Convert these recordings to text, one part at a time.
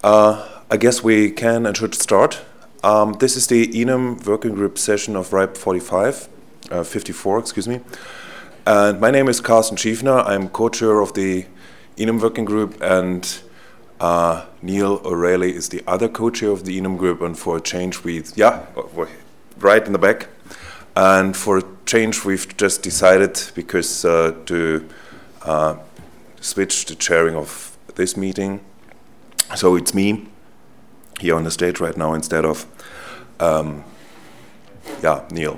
I guess we can and should start. This is the Enum Working Group session of RIPE 54, excuse me. And my name is Carsten Schiefner. I'm co-chair of the Enum Working Group, and Neil O'Reilly is the other co-chair of the Enum Group. And for a change, right in the back. And for a change, we've just decided, because to switch the chairing of this meeting. So it's me here on the stage right now instead of Neil.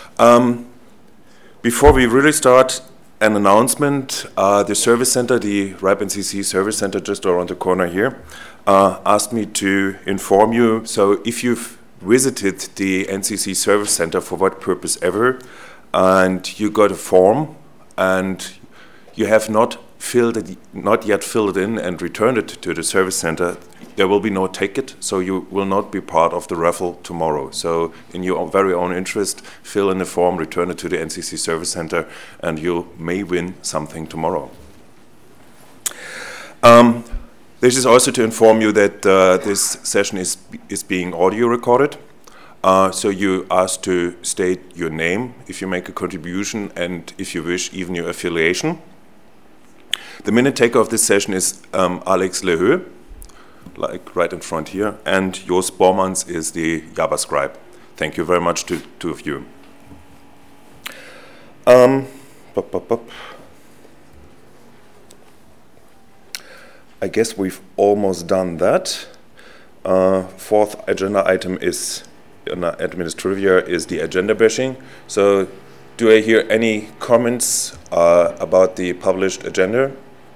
Before we really start, an announcement. The service center, the RIPE NCC service center just around the corner here, asked me to inform you. So if you've visited the NCC service center for what purpose ever, and you got a form and you have not yet filled it in and returned it to the service center, there will be no ticket, so you will not be part of the raffle tomorrow. So in your very own interest, fill in the form, return it to the NCC service center, and you may win something tomorrow. This is also to inform you that this session is being audio recorded. So you asked to state your name if you make a contribution, and if you wish, even your affiliation. The minute taker of this session is Alex Leheux, like right in front here, and Jos Bormans is the Java scribe. Thank you very much to two of you. I guess we've almost done that. Fourth agenda item is administrivia, is the agenda bashing. So do I hear any comments about the published agenda?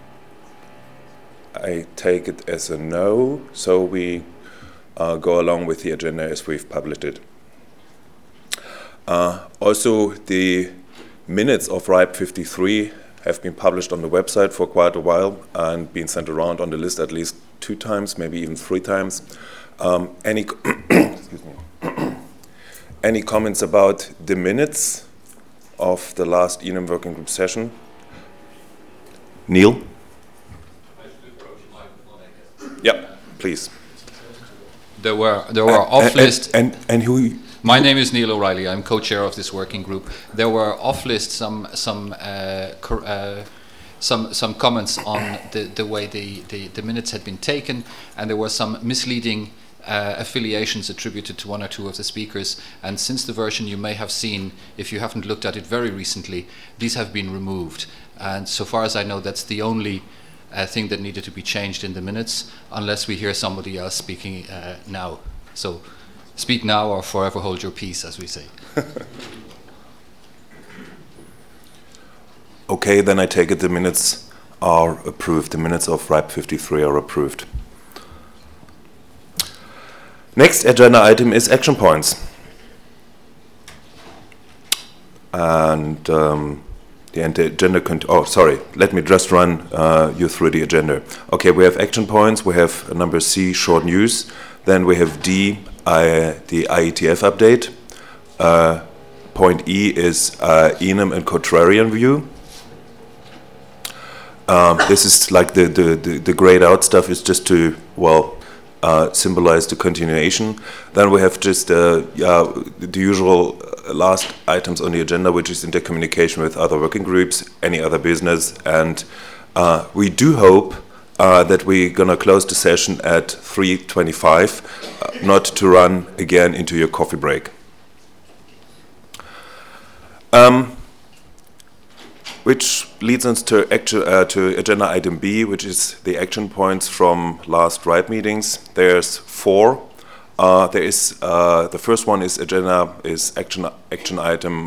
I take it as a no, so we go along with the agenda as we've published it. Also, the minutes of RIPE 53 have been published on the website for quite a while and been sent around on the list at least 2 times, maybe even 3 times. Any any comments about the minutes of the last Enum Working Group session? Neil? Yeah, please. There were off list. And who? My name is Neil O'Reilly. I'm co-chair of this working group. There were off list some comments on the way the minutes had been taken, and there were some misleading affiliations attributed to 1 or 2 of the speakers. And since the version you may have seen, if you haven't looked at it very recently, these have been removed. And so far as I know, that's the only thing that needed to be changed in the minutes, unless we hear somebody else speaking now. So speak now or forever hold your peace, as we say. Okay, then I take it the minutes are approved. The minutes of RIPE 53 are approved. Next agenda item is action points. And the agenda let me just run you through the agenda. Okay, we have action points. We have number C, short news. Then we have D, the IETF update. Point E is Enum and Contrarian view. This is like the grayed out stuff is just to, symbolize the continuation. Then we have just the usual last items on the agenda, which is intercommunication with other working groups, any other business, and we do hope that we're gonna close the session at 3:25, not to run again into your coffee break. Which leads us to agenda item B, which is the action points from last RIPE meetings. There's 4. There is the first one is action item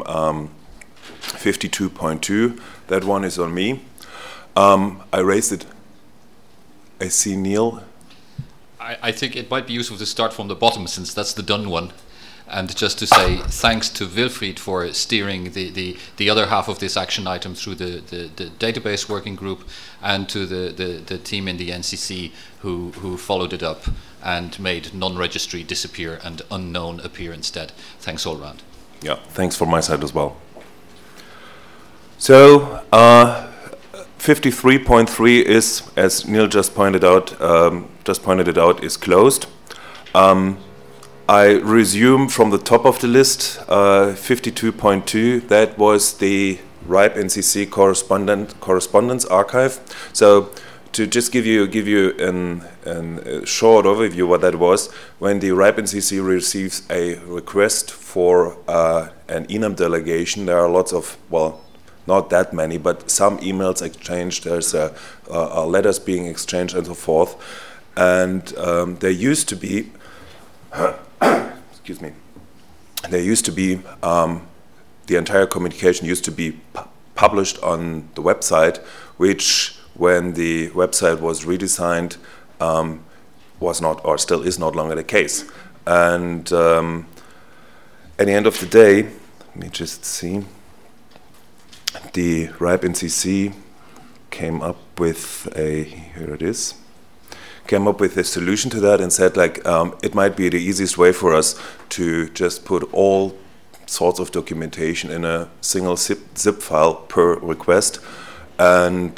52.2. That one is on me. I raised it. I see Neil. I think it might be useful to start from the bottom, since that's the done one. And just to say thanks to Wilfried for steering the other half of this action item through the database working group, and to the team in the NCC who followed it up and made non-registry disappear and unknown appear instead. Thanks all round. Yeah, thanks from my side as well. So 53.3 is, as Neil just pointed it out, is closed. I resume from the top of the list, 52.2. That was the RIPE NCC correspondence archive. So, to just give you a short overview what that was, when the RIPE NCC receives a request for an ENUM delegation, there are lots of, well, not that many, but some emails exchanged, there's letters being exchanged and so forth. And there used to be, excuse me, the entire communication used to be published on the website, which when the website was redesigned was not, or still is not longer the case. And at the end of the day, let me just see, the RIPE NCC came up with came up with a solution to that and said, like, it might be the easiest way for us to just put all sorts of documentation in a single zip file per request, and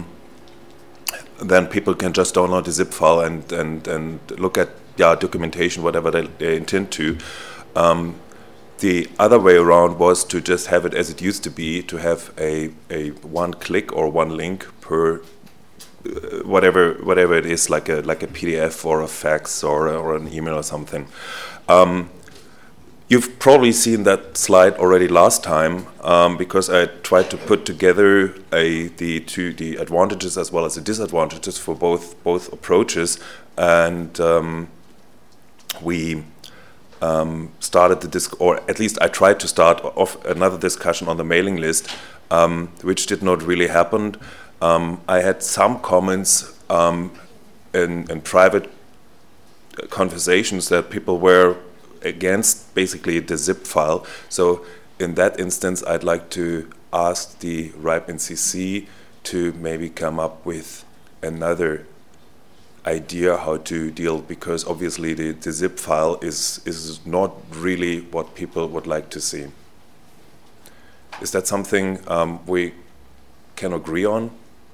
then people can just download the zip file and look at documentation, whatever they intend to. The other way around was to just have it as it used to be, to have a one click or one link per whatever it is, like a PDF or a fax or an email or something. You've probably seen that slide already last time, because I tried to put together the advantages as well as the disadvantages for both approaches, and we started or at least I tried to start off another discussion on the mailing list, which did not really happen. I had some comments in private conversations that people were against basically the zip file. So in that instance, I'd like to ask the RIPE NCC to maybe come up with another idea how to deal, because obviously the zip file is not really what people would like to see. Is that something we can agree on?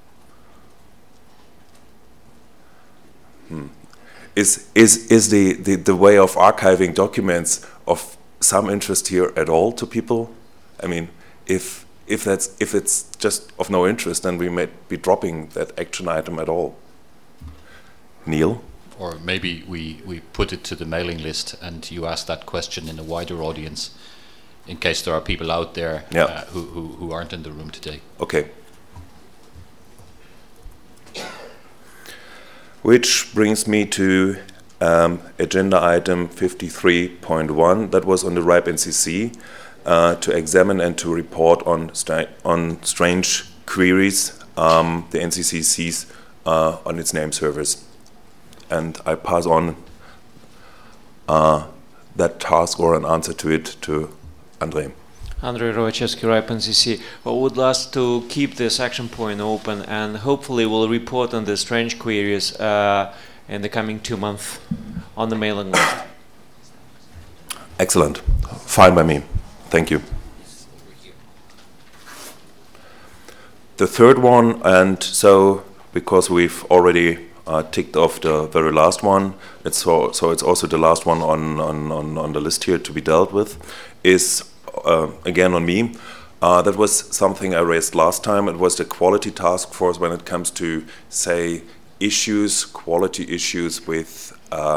Is the way of archiving documents of some interest here at all to people? I mean, if it's just of no interest, then we might be dropping that action item at all. Neil? Or maybe we put it to the mailing list and you ask that question in a wider audience, in case there are people out there who aren't in the room today. Okay. Which brings me to agenda item 53.1, that was on the RIPE NCC, to examine and to report on strange queries the NCC sees on its name servers. And I pass on that task or an answer to it to Andrei. Andrei Rovachevsky, RIPE NCC. I would like to keep this action point open, and hopefully we'll report on the strange queries in the coming 2 months on the mailing list. Excellent. Fine by me. Thank you. The third one, and so because we've already ticked off the very last one, so it's also the last one on the list here to be dealt with, is again on me. That was something I raised last time. It was the quality task force when it comes to, say, quality issues with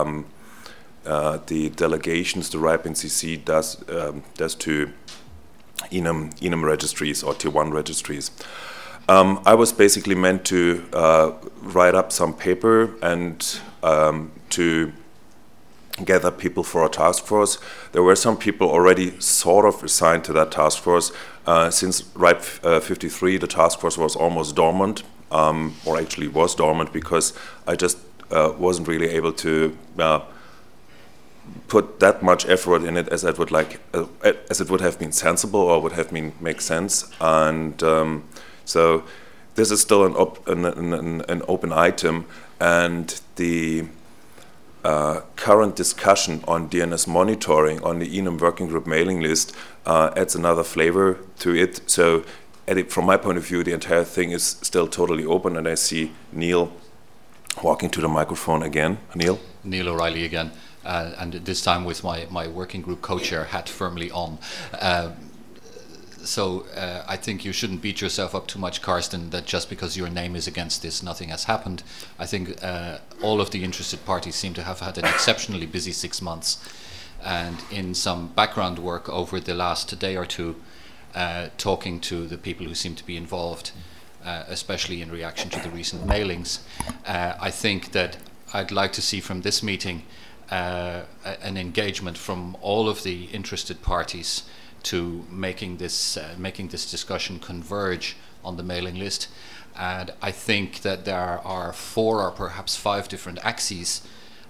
the delegations the RIPE NCC does to ENUM registries or Tier 1 registries. I was basically meant to write up some paper and to gather people for a task force. There were some people already sort of assigned to that task force. Since RIPE 53, the task force was almost dormant, or actually was dormant, because I just wasn't really able to put that much effort in it as I would like, as it would have been sensible or would have make sense. And so this is still an open item, and the current discussion on DNS monitoring on the ENUM working group mailing list adds another flavor to it. So from my point of view, the entire thing is still totally open, and I see Neil walking to the microphone again. Neil? Neil O'Reilly again, and this time with my working group co-chair hat firmly on. So I think you shouldn't beat yourself up too much, Karsten, that just because your name is against this, nothing has happened. I think all of the interested parties seem to have had an exceptionally busy 6 months. And in some background work over the last day or two, talking to the people who seem to be involved, especially in reaction to the recent mailings, I think that I'd like to see from this meeting an engagement from all of the interested parties to making this discussion converge on the mailing list. And I think that there are 4 or perhaps 5 different axes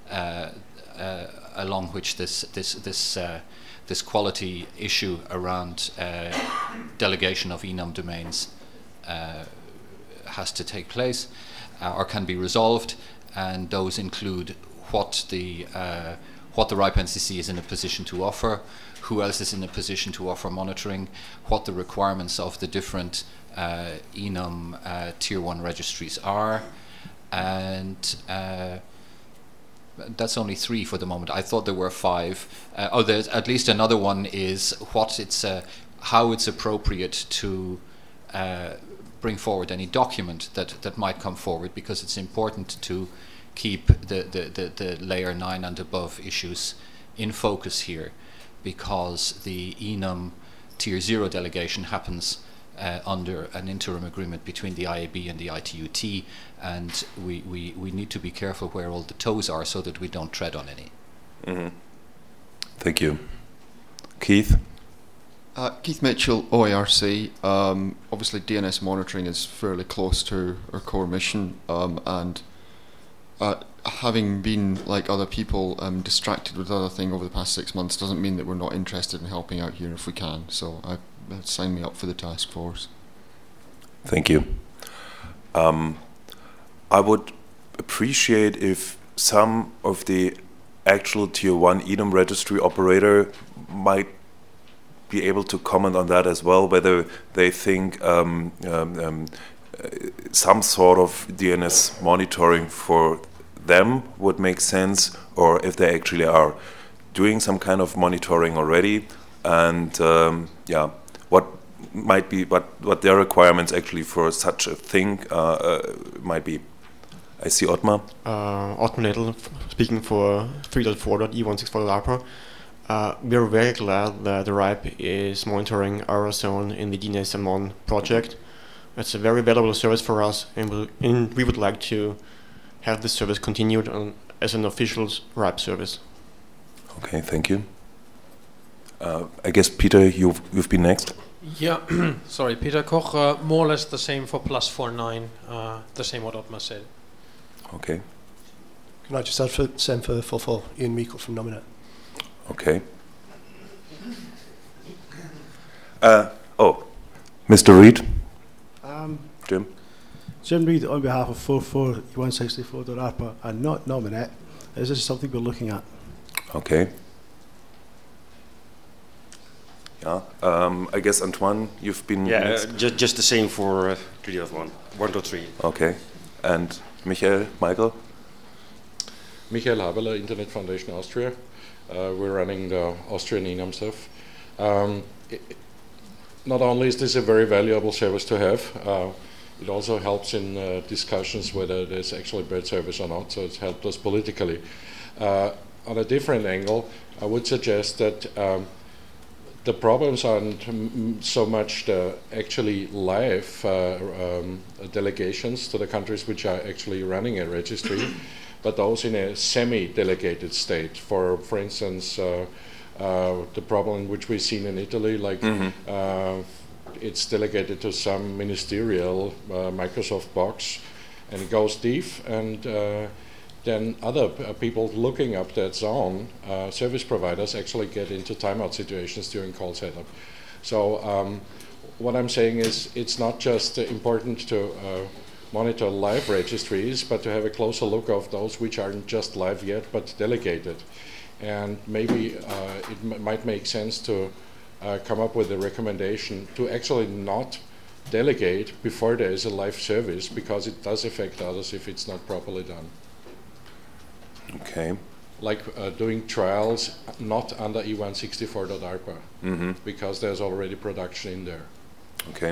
along which this quality issue around delegation of enum domains has to take place or can be resolved, and those include what the RIPE NCC is in a position to offer, who else is in a position to offer monitoring, what the requirements of the different enum Tier 1 registries are, and that's only 3 for the moment. I thought there were 5. There's at least another one is how it's appropriate to bring forward any document that might come forward, because it's important to keep the layer 9 and above issues in focus here, because the enum Tier 0 delegation happens under an interim agreement between the IAB and the ITUT, and we need to be careful where all the toes are so that we don't tread on any. Mm-hmm. Thank you. Keith? Keith Mitchell, OIRC. Obviously DNS monitoring is fairly close to our core mission, and having been, like other people, distracted with other things over the past 6 months doesn't mean that we're not interested in helping out here if we can. So sign me up for the task force. Thank you. I would appreciate if some of the actual Tier 1 enum registry operator might be able to comment on that as well, whether they think some sort of DNS monitoring for them would make sense, or if they actually are doing some kind of monitoring already, and what might be what their requirements actually for such a thing might be. I see Ottmar. Ottmar Nettel, speaking for 3.4.e164.ARPA. We are very glad that the RIPE is monitoring our zone in the DNSMon project. It's a very valuable service for us, and we would like to have this service continued as an official RIPE service. Okay, thank you. I guess Peter, you've been next. Yeah, sorry, Peter Koch. More or less the same for +49. The same what Ottmar said. Okay. Can I just add for same for Ian Meikle from Nominet? Okay. Mr. Reid. Jim. Jim Reid on behalf of 44E164.ARPA and not Nominet. Is this something we're looking at? Okay. Yeah. I guess Antoine, you've been. Yeah, just the same for 1.3. Okay. And Michael? Michael Haberler, Internet Foundation Austria. We're running the Austrian enum stuff. Not only is this a very valuable service to have, it also helps in discussions whether there's actually bad service or not, so it's helped us politically. On a different angle, I would suggest that the problems aren't so much the actually live delegations to the countries which are actually running a registry, but those in a semi-delegated state. For instance, the problem which we've seen in Italy, like it's delegated to some ministerial Microsoft box, and it goes deep, and then other people looking up that zone, service providers, actually get into timeout situations during call setup. So what I'm saying is it's not just important to monitor live registries, but to have a closer look of those which aren't just live yet, but delegated. And maybe it might make sense to come up with a recommendation to actually not delegate before there is a live service, because it does affect others if it's not properly done. Okay. Like doing trials not under E164.ARPA, because there's already production in there. Okay.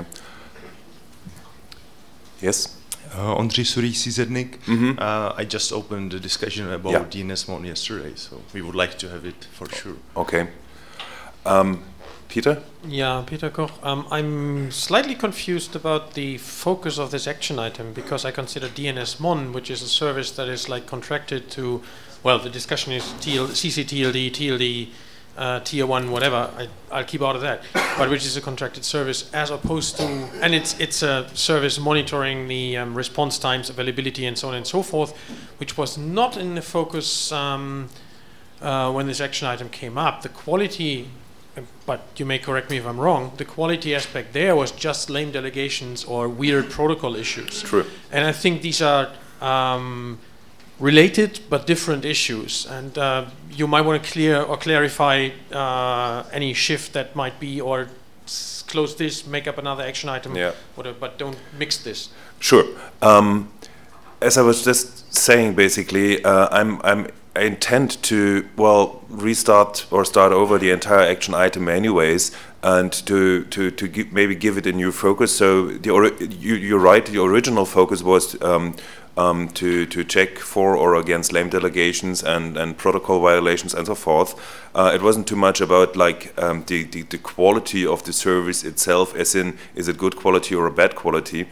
Yes? André Souris, CZNIC. I just opened the discussion about DNSMon yesterday, so we would like to have it for sure. Okay. Peter? Yeah, Peter Koch. I'm slightly confused about the focus of this action item, because I consider DNSMon, which is a service that is like contracted to, well, the discussion is CCTLD, TLD, tier 1, whatever. I'll keep out of that. But which is a contracted service, as opposed to, and it's a service monitoring the response times, availability, and so on and so forth, which was not in the focus when this action item came up. The quality, but you may correct me if I'm wrong, the quality aspect there was just lame delegations or weird protocol issues. True. And I think these are related but different issues. And you might want to clear or clarify any shift that might be, or close this, make up another action item, whatever, but don't mix this. Sure. As I was just saying, basically, I intend to, well, restart or start over the entire action item anyways, and to maybe give it a new focus. So you're right, the original focus was to check for or against lame delegations and protocol violations and so forth. It wasn't too much about like the quality of the service itself, as in, is it good quality or a bad quality?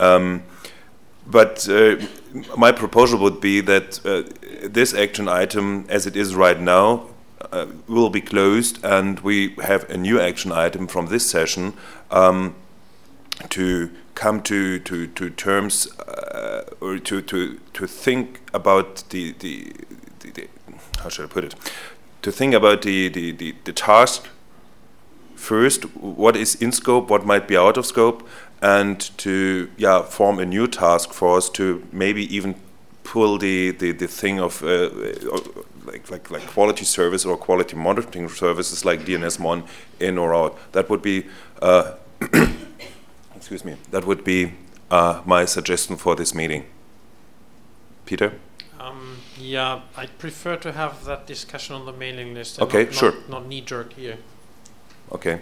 But my proposal would be that this action item, as it is right now, will be closed, and we have a new action item from this session to come to terms or to think about the how should I put it? To think about the task first, what is in scope, what might be out of scope, and to form a new task force to maybe even pull the thing of like quality service or quality monitoring services like DNSMon in or out. That would be excuse me. That would be my suggestion for this meeting. Peter? Yeah, I'd prefer to have that discussion on the mailing list. And Okay, sure. Not knee-jerk here. Okay.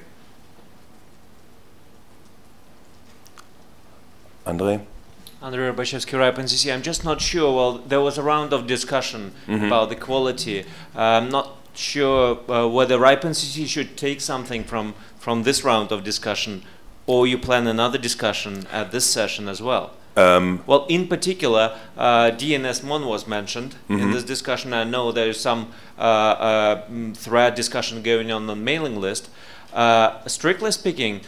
André? Andrei Rubashevsky, RIPE NCC. I'm just not sure. Well, there was a round of discussion about the quality. I'm not sure whether RIPE NCC should take something from this round of discussion, or you plan another discussion at this session as well. Well, in particular, DNSMon was mentioned in this discussion. I know there is some thread discussion going on the mailing list. Strictly speaking,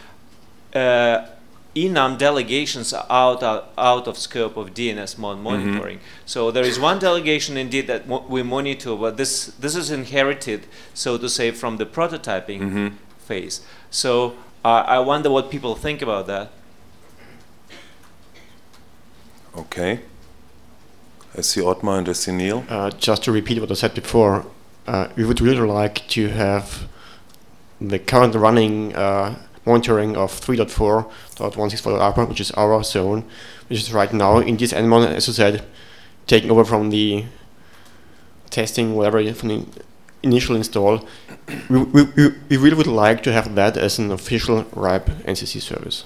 enum delegations are out of scope of DNSMon monitoring. So there is one delegation indeed that we monitor, but this is inherited, so to say, from the prototyping phase. So I wonder what people think about that. Okay. I see Ottmar and I see Neil. Just to repeat what I said before, we would really like to have the current running monitoring of 3.4.164.ARPA, which is our zone, which is right now in this NMON, as you said, taking over from the testing, whatever, from the initial install. We really would like to have that as an official RIPE NCC service.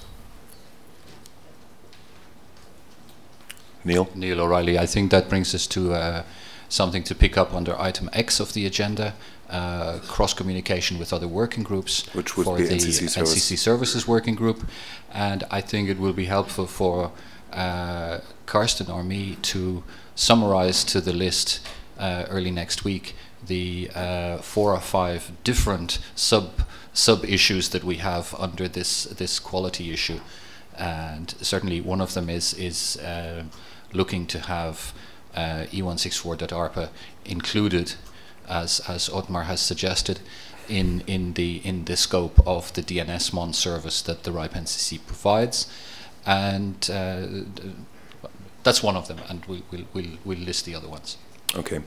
Neil O'Reilly. I think that brings us to something to pick up under item X of the agenda, cross-communication with other working groups, which would for be the NCC Services Working Group. And I think it will be helpful for Karsten or me to summarize to the list early next week the 4 or 5 different sub issues that we have under this quality issue. And certainly one of them is looking to have E164.ARPA included, as Ottmar has suggested, in the scope of the DNSMon service that the RIPE NCC provides, and that's one of them, and we'll list the other ones. Okay.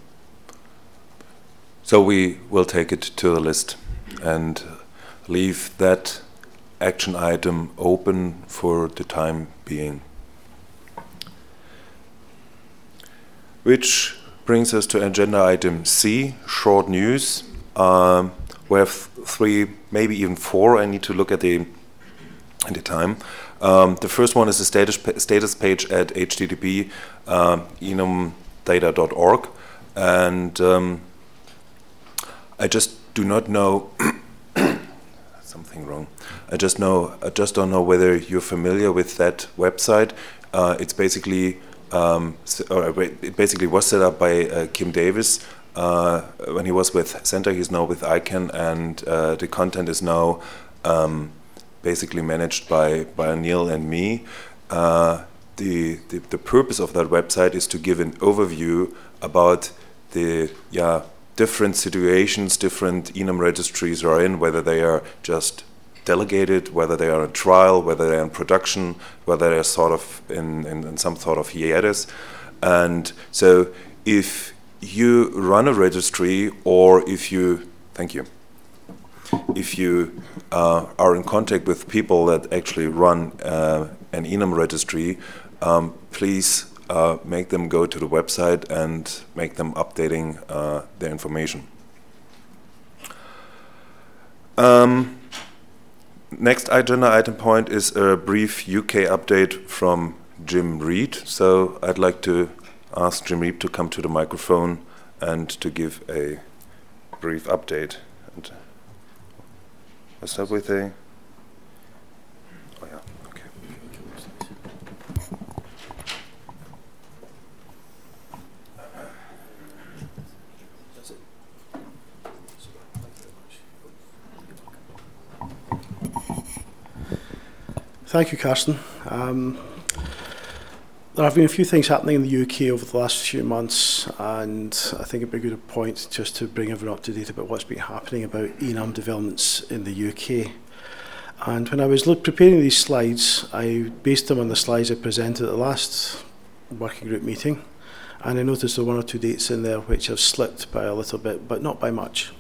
So we will take it to the list and leave that action item open for the time being. Which brings us to agenda item C, short news. We have 3, maybe even 4. I need to look at the time. The first one is the status page at http enumdata.org, and I just do not know something wrong. I just don't know whether you're familiar with that website. It's basically it basically was set up by Kim Davis when he was with Center. He's now with ICANN, and the content is now basically managed by Neil and me. The purpose of that website is to give an overview about the different situations different enum registries are in, whether they are just delegated, whether they are in trial, whether they are in production, whether they are sort of in some sort of hiatus. And so if you run a registry, or if you are in contact with people that actually run an enum registry, please make them go to the website and make them updating their information. Next agenda item point is a brief UK update from Jim Reed. So I'd like to ask Jim Reed to come to the microphone and to give a brief update. And I'll start with a... Oh yeah, okay. Thank you, Carsten. There have been a few things happening in the UK over the last few months, and I think it'd be a good point just to bring everyone up to date about what's been happening about enum developments in the UK. And when I was preparing these slides, I based them on the slides I presented at the last working group meeting, and I noticed there were 1 or 2 dates in there which have slipped by a little bit, but not by much.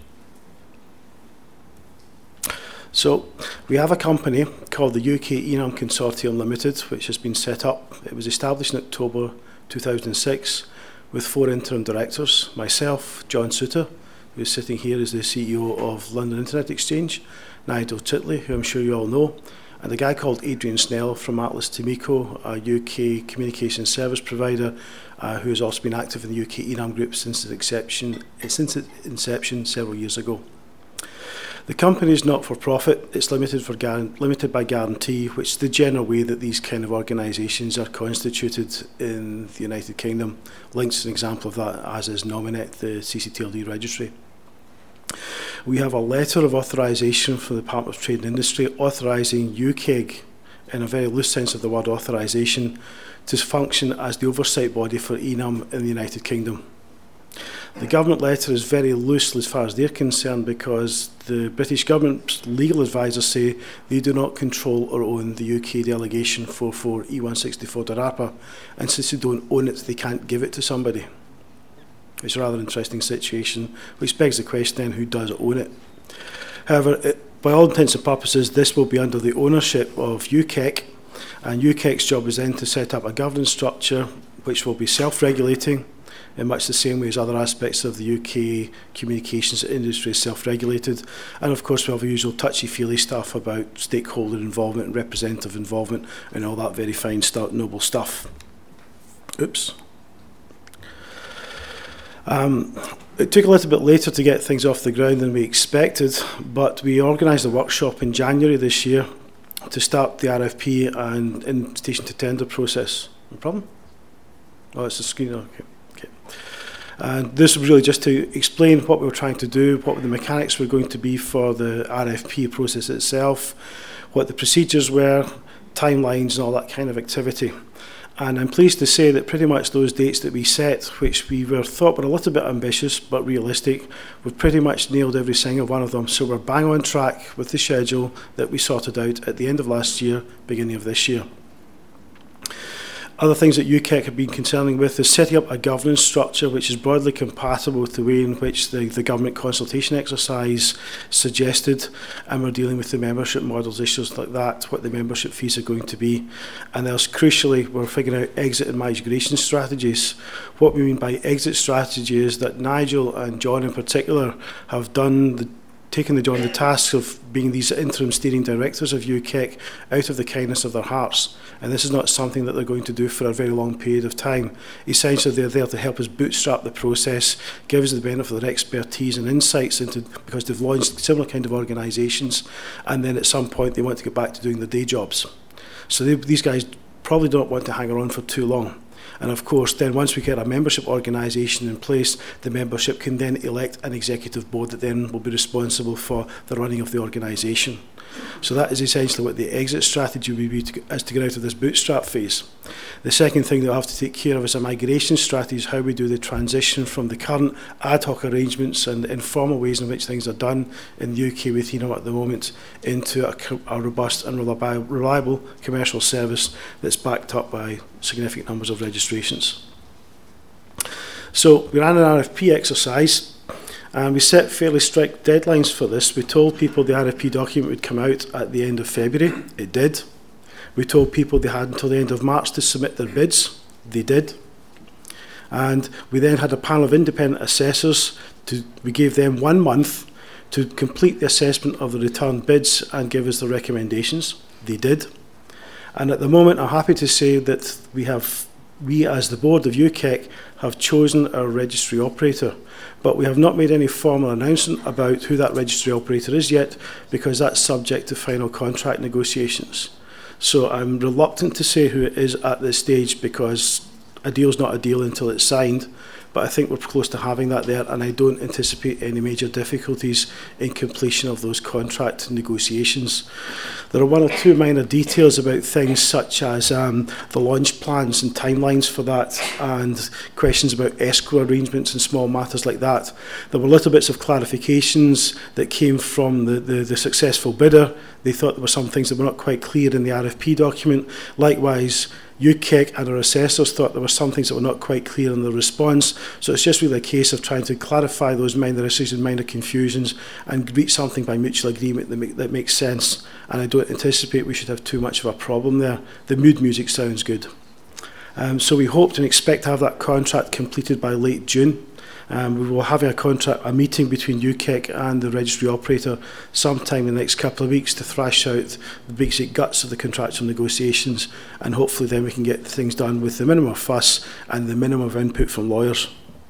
So we have a company called the UK Enum Consortium Limited, which has been set up. It was established in October 2006 with 4 interim directors, myself, John Suter, who is sitting here as the CEO of London Internet Exchange, Nigel Titley, who I'm sure you all know, and a guy called Adrian Snell from Atlas Timico, a UK communication service provider who has also been active in the UK Enum Group since its inception several years ago. The company is not for profit. It's limited by guarantee, which is the general way that these kind of organisations are constituted in the United Kingdom. Link's an example of that, as is Nominet, the CCTLD registry. We have a letter of authorisation from the Department of Trade and Industry authorising UKEG, in a very loose sense of the word authorisation, to function as the oversight body for enum in the United Kingdom. The government letter is very loose as far as they're concerned, because the British government's legal advisors say they do not control or own the UK delegation for E164.ARPA, and since they don't own it, they can't give it to somebody. It's a rather interesting situation, which begs the question then, who does own it? However, by all intents and purposes, this will be under the ownership of UKEC, and UKEC's job is then to set up a governance structure which will be self-regulating, in much the same way as other aspects of the UK communications industry is self-regulated. And of course we have the usual touchy-feely stuff about stakeholder involvement and representative involvement and all that very fine noble stuff. Oops. It took a little bit later to get things off the ground than we expected, but we organised a workshop in January this year to start the RFP and invitation to tender process. No problem? Oh, it's a screen. Okay. And this was really just to explain what we were trying to do, what the mechanics were going to be for the RFP process itself, what the procedures were, timelines and all that kind of activity. And I'm pleased to say that pretty much those dates that we set, which we thought were a little bit ambitious but realistic, we've pretty much nailed every single one of them. So we're bang on track with the schedule that we sorted out at the end of last year, beginning of this year. Other things that UKEC have been concerning with is setting up a governance structure which is broadly compatible with the way in which the government consultation exercise suggested, and we're dealing with the membership models, issues like that, what the membership fees are going to be. And else, crucially, we're figuring out exit and migration strategies. What we mean by exit strategy is that Nigel and John in particular have taken on the task of being these interim steering directors of UKEC out of the kindness of their hearts. And this is not something that they're going to do for a very long period of time. Essentially, they're there to help us bootstrap the process, give us the benefit of their expertise and insights because they've launched similar kind of organisations, and then at some point they want to get back to doing their day jobs. So these guys probably don't want to hang around for too long. And of course, then once we get a membership organisation in place, the membership can then elect an executive board that then will be responsible for the running of the organisation. So that is essentially what the exit strategy will be to get out of this bootstrap phase. The second thing that we'll have to take care of is a migration strategy, is how we do the transition from the current ad hoc arrangements and informal ways in which things are done in the UK with Enum at the moment into a robust and reliable commercial service that's backed up by significant numbers of registrations. So we ran an RFP exercise. And we set fairly strict deadlines for this. We told people the RFP document would come out at the end of February. It did. We told people they had until the end of March to submit their bids. They did. And we then had a panel of independent assessors. We gave them 1 month to complete the assessment of the returned bids and give us the recommendations. They did. And at the moment, I'm happy to say that we as the board of UKEC have chosen our registry operator. But we have not made any formal announcement about who that registry operator is yet, because that's subject to final contract negotiations. So I'm reluctant to say who it is at this stage, because a deal's not a deal until it's signed. But I think we're close to having that there, and I don't anticipate any major difficulties in completion of those contract negotiations. There are 1 or 2 minor details about things such as the launch plans and timelines for that, and questions about escrow arrangements and small matters like that. There were little bits of clarifications that came from the successful bidder. They thought there were some things that were not quite clear in the RFP document. Likewise, UKEC and our assessors thought there were some things that were not quite clear in the response. So it's just really a case of trying to clarify those minor issues and minor confusions and reach something by mutual agreement that makes sense. And I don't anticipate we should have too much of a problem there. The mood music sounds good. So we hope and expect to have that contract completed by late June. We will have a meeting between UKEC and the registry operator sometime in the next couple of weeks to thrash out the basic guts of the contractual negotiations, and hopefully then we can get things done with the minimum of fuss and the minimum of input from lawyers.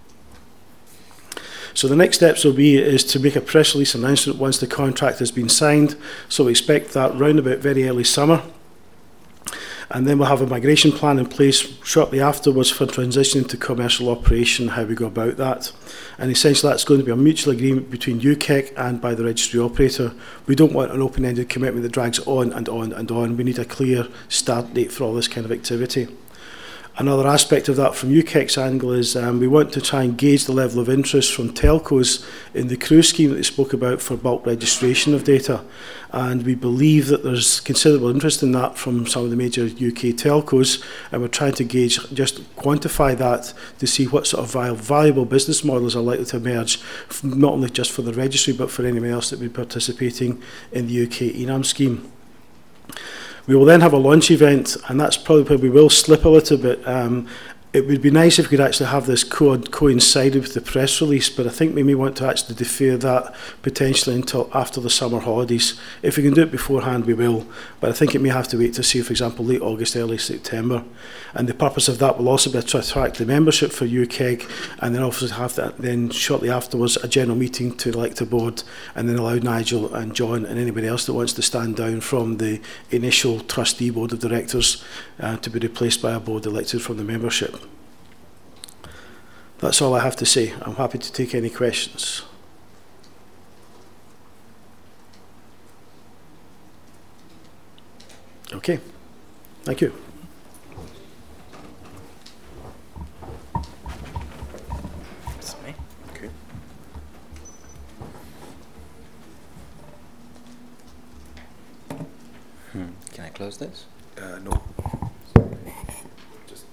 So the next steps is to make a press release announcement once the contract has been signed. So we expect that round about very early summer. And then we'll have a migration plan in place shortly afterwards for transitioning to commercial operation, how we go about that. And essentially that's going to be a mutual agreement between UKEC and by the registry operator. We don't want an open-ended commitment that drags on and on and on. We need a clear start date for all this kind of activity. Another aspect of that from UKEC's angle is we want to try and gauge the level of interest from telcos in the CRU scheme that they spoke about for bulk registration of data. And we believe that there's considerable interest in that from some of the major UK telcos, and we're trying to gauge, just quantify that to see what sort of valuable business models are likely to emerge, not only just for the registry but for anyone else that will be participating in the UK Enum scheme. We will then have a launch event, and that's probably where we will slip a little bit. It would be nice if we could actually have this coincided with the press release, but I think we may want to actually defer that potentially until after the summer holidays. If we can do it beforehand, we will, but I think it may have to wait to see, for example, late August, early September. And the purpose of that will also be to attract the membership for UKEC, and then obviously have that, then shortly afterwards a general meeting to elect a board, and then allow Nigel and John and anybody else that wants to stand down from the initial trustee board of directors to be replaced by a board elected from the membership. That's all I have to say. I'm happy to take any questions. Okay, thank you. That's me. Okay. Can I close this? No. Just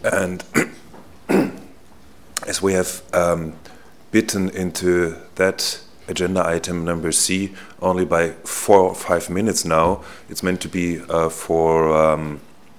And as we have bitten into that agenda item number C only by 4 or 5 minutes now, it's meant to be for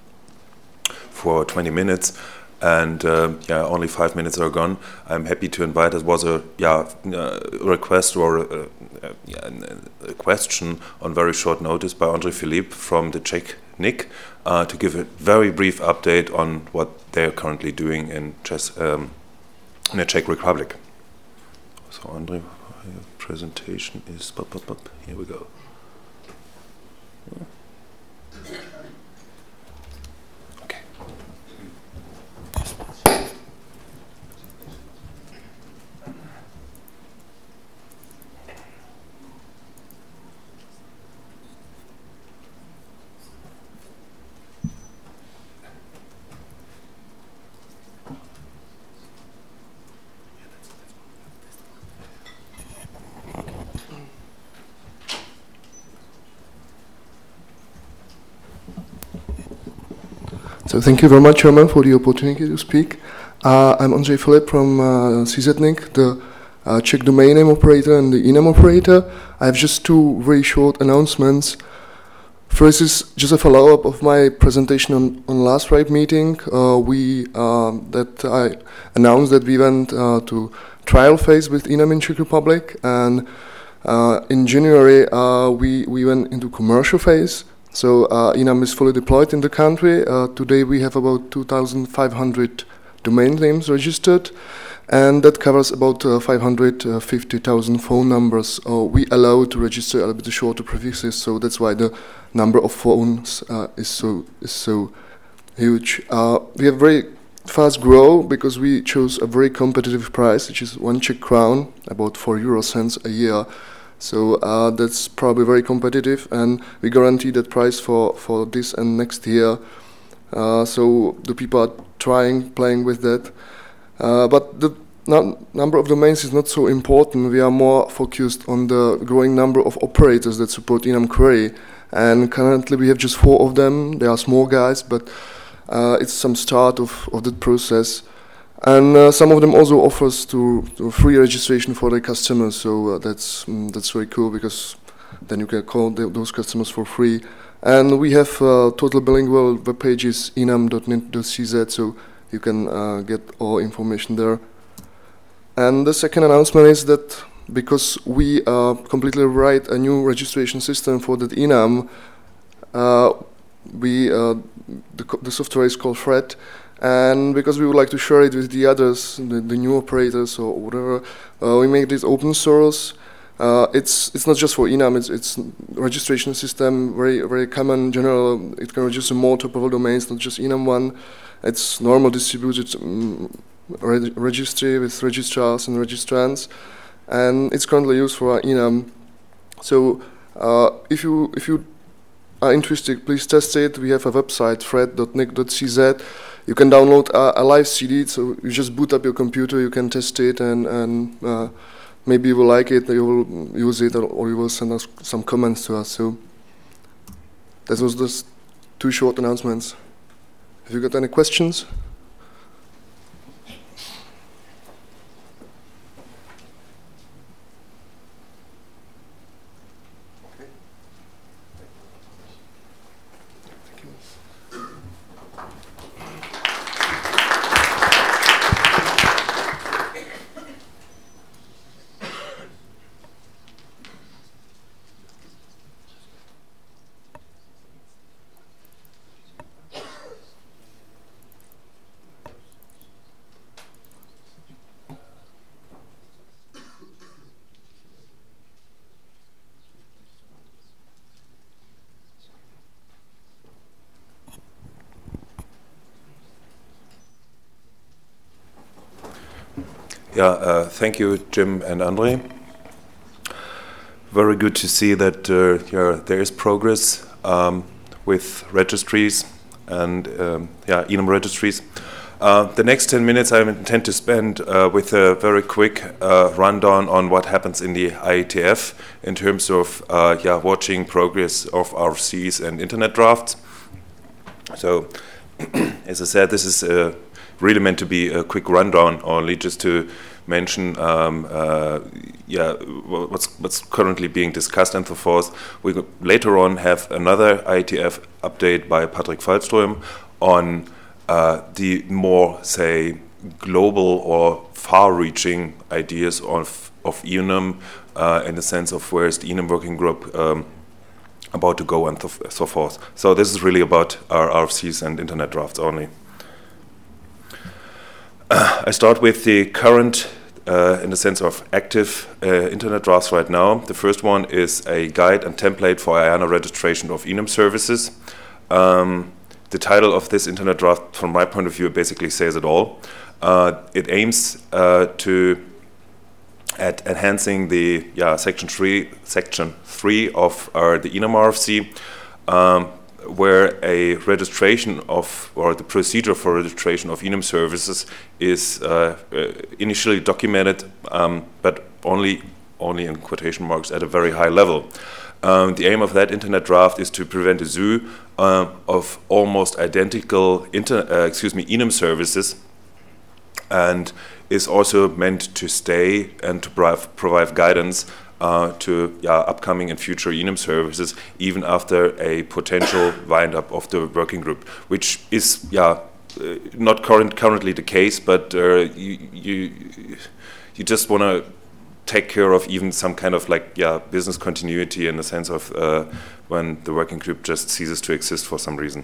20 minutes, and only 5 minutes are gone. I'm happy to invite. It was a request or a question on very short notice by André Philippe from the Czech NIC to give a very brief update on what they're currently doing in the Czech Republic. So André, your presentation is here we go. So thank you very much, Chairman, for the opportunity to speak. I'm Andrzej Filip from CZNIC, the Czech domain name operator and the enum operator. I have just 2 very short announcements. First is just a follow-up of my presentation on last RIPE meeting. That I announced that we went to trial phase with enum in Czech Republic, and in January we went into commercial phase. So enum is fully deployed in the country. Today we have about 2,500 domain names registered, and that covers about 550,000 phone numbers. We allow to register a little bit shorter prefixes, so that's why the number of phones is so huge. We have very fast grow because we chose a very competitive price, which is 1 Czech crown, about 4 euro cents a year. So that's probably very competitive, and we guarantee that price for this and next year. So the people are playing with that. But the number of domains is not so important. We are more focused on the growing number of operators that support enum query. And currently we have just 4 of them. They are small guys, but it's some start of that process. And some of them also offers to free registration for their customers, so that's very cool, because then you can call those customers for free. And we have total bilingual web pages, enum.net.cz, so you can get all information there. And the second announcement is that because we completely write a new registration system for that enum, the software is called Fred. And because we would like to share it with the others, the new operators or whatever, we make this open source. It's not just for enum, it's registration system, very common, general. It can register multiple domains, not just enum one. It's normal distributed registry with registrars and registrants, and it's currently used for enum. So if you are interested, please test it. We have a website, fred.nic.cz. You can download a live CD, so you just boot up your computer, you can test it, and maybe you will like it, you will use it, or you will send us some comments to us. So that was just 2 short announcements. Have you got any questions? Thank you, Jim and André. Very good to see that there is progress with registries and enum registries. The next 10 minutes I intend to spend with a very quick rundown on what happens in the IETF in terms of watching progress of RFCs and internet drafts. So, as I said, this is really meant to be a quick rundown, only just to mention what's currently being discussed and so forth. We later on have another IETF update by Patrick Fallström on the more, say, global or far-reaching ideas of EUNAM in the sense of where is the EUNAM working group about to go and so forth. So this is really about our RFCs and internet drafts only. I start with the current, in the sense of active internet drafts right now. The first one is a guide and template for IANA registration of ENUM services. The title of this internet draft, from my point of view, basically says it all. It aims at enhancing the section 3 of the ENUM RFC, where a registration of, or the procedure for registration of ENUM services is initially documented, but only in quotation marks at a very high level. The aim of that internet draft is to prevent a zoo of almost identical ENUM services, and is also meant to stay and to provide guidance to upcoming and future ENUM services, even after a potential wind-up of the working group, which is not currently the case, but you just want to take care of even some kind of business continuity in the sense of when the working group just ceases to exist for some reason.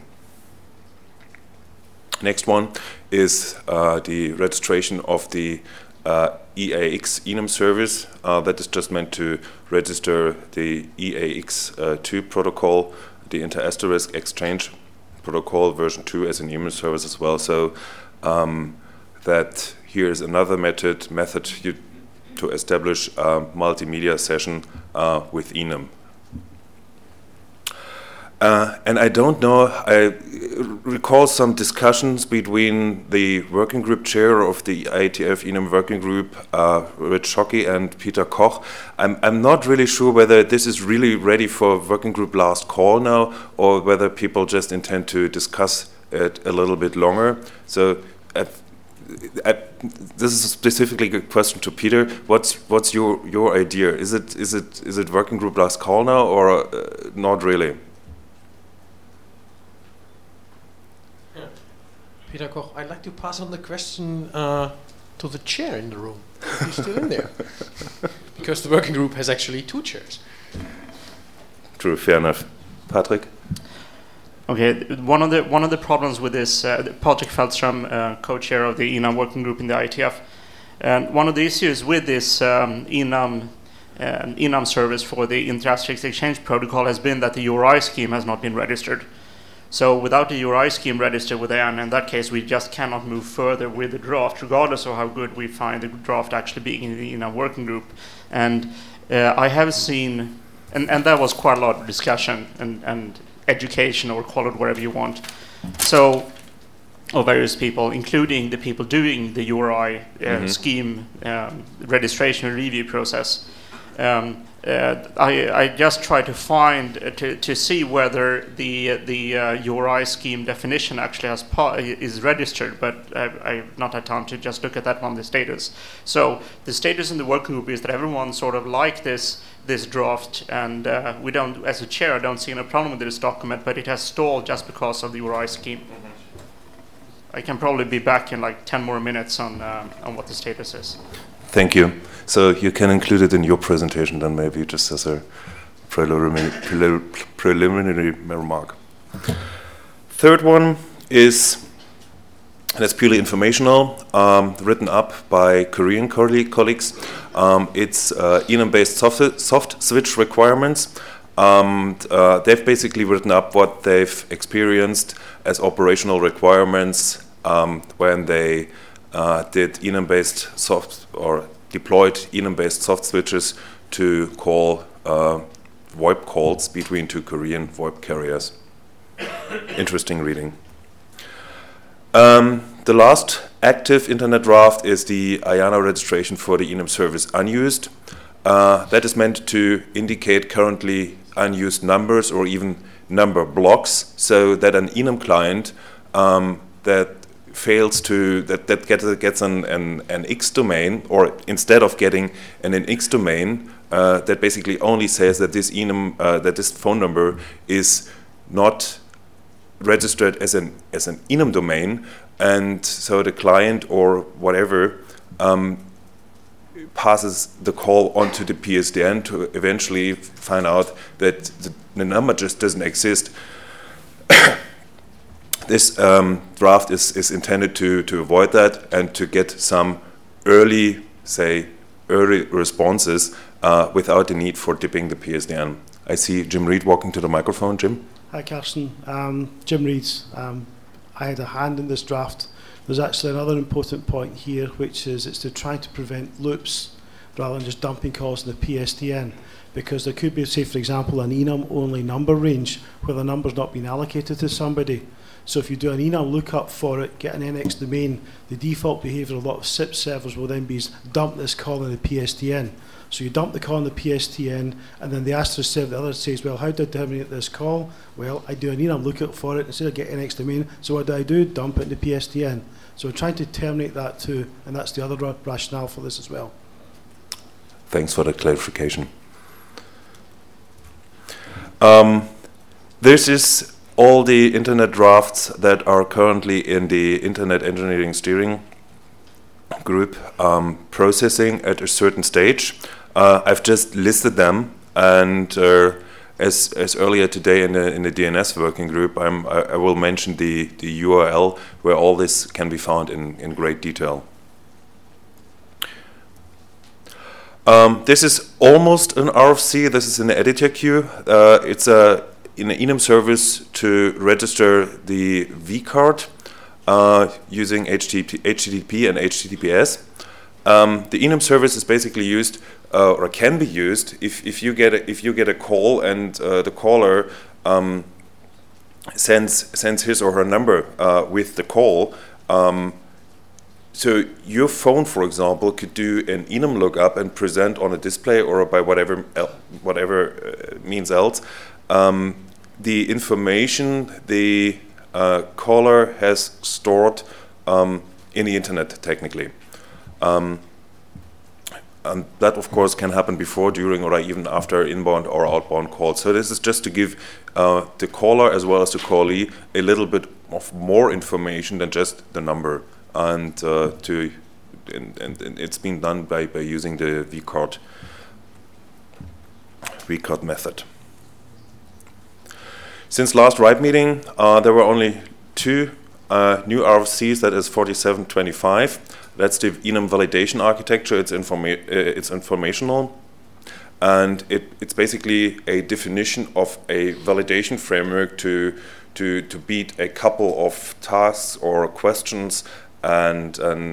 Next one is the registration of the EAX ENUM service. That is just meant to register the EAX2 protocol, the inter-asterisk exchange protocol version 2 as an ENUM service as well. So that here is another method to establish a multimedia session with ENUM. And I don't know, I recall some discussions between the working group chair of the IETF ENUM working group, Rich Schocke, and Peter Koch. I'm not really sure whether this is really ready for working group last call now, or whether people just intend to discuss it a little bit longer. So this is specifically a question to Peter. What's your idea? Is it working group last call now, or not really? Peter Koch, I'd like to pass on the question to the chair in the room. He's still in there. Because the working group has actually 2 chairs. True, fair enough. Patrick? Okay, one of the problems with this, Patrick Fallström, co-chair of the ENUM working group in the IETF, and one of the issues with this ENUM service for the inter-asterisk exchange protocol has been that the URI scheme has not been registered. So without the URI scheme registered with IANA, in that case, we just cannot move further with the draft, regardless of how good we find the draft actually being in the ENUM working group. And I have seen, and there was quite a lot of discussion and education, or call it whatever you want. So, of various people, including the people doing the URI scheme registration and review process. I just try to find to see whether the URI scheme definition actually is registered, but I've not had time to just look at that on the status. So the status in the working group is that everyone sort of like this draft, and we don't, as a chair, I don't see any problem with this document, but it has stalled just because of the URI scheme. I can probably be back in like 10 more minutes on what the status is. Thank you. So you can include it in your presentation then, maybe just as a preliminary remark. Third one is, and it's purely informational, written up by Korean colleagues. It's ENUM-based soft switch requirements. They've basically written up what they've experienced as operational requirements when they did ENUM-based soft, or deployed ENUM-based soft switches to call VoIP calls between 2 Korean VoIP carriers. Interesting reading. The last active internet draft is the IANA registration for the ENUM service unused. That is meant to indicate currently unused numbers or even number blocks, so that an ENUM client that fails to gets an X domain, or instead of getting an NX domain that basically only says that this enum that this phone number is not registered as an enum domain, and so the client or whatever passes the call onto the PSDN to eventually find out that the number just doesn't exist. This draft is intended to avoid that and to get some early responses without the need for dipping the PSDN. I see Jim Reed walking to the microphone. Jim? Hi, Carsten. Jim Reed. I had a hand in this draft. There's actually another important point here, which is it's to try to prevent loops rather than just dumping calls in the PSDN, because there could be, say, for example, an enum-only number range where the number's not been allocated to somebody. So if you do an enum lookup for it, get an NX domain, the default behavior of a lot of SIP servers will then be dump this call in the PSDN. So you dump the call in the PSDN, and then the asterisk server, the other says, well, how did I terminate this call? Well, I do an enum lookup for it, instead of get NX domain, so what do? Dump it in the PSDN. So we're trying to terminate that too, and that's the other rationale for this as well. Thanks for the clarification. This is all the internet drafts that are currently in the Internet Engineering Steering Group processing at a certain stage. I've just listed them, and as earlier today in the DNS working group, I will mention the URL where all this can be found in great detail. This is almost an RFC. This is an editor queue. It's in an enum service to register the vCard using HTTP and HTTPS. The enum service is basically used or can be used if you get a call and the caller sends his or her number with the call. So your phone, for example, could do an enum lookup and present on a display or by whatever means else the information the caller has stored in the internet, technically. And that, of course, can happen before, during, or even after inbound or outbound calls. So this is just to give the caller as well as the callee a little bit of more information than just the number. And it's been done by using the vCard method. Since last RIPE meeting, there were only two new RFCs, that is 4725. That's the enum validation architecture. It's informational, and it's basically a definition of a validation framework to beat a couple of tasks or questions and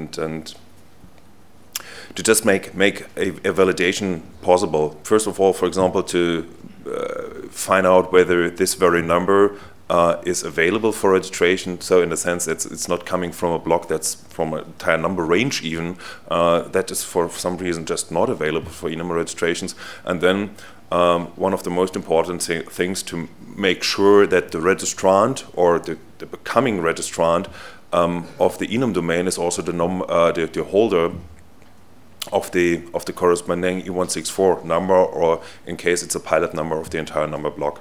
to just make a validation possible. First of all, for example, to find out whether this very number is available for registration. So in a sense, it's not coming from a block that's from an entire number range even, that is for some reason just not available for enum registrations. And then one of the most important things to make sure that the registrant or the becoming registrant of the enum domain is also the holder of the corresponding E164 number, or in case it's a pilot number, of the entire number block.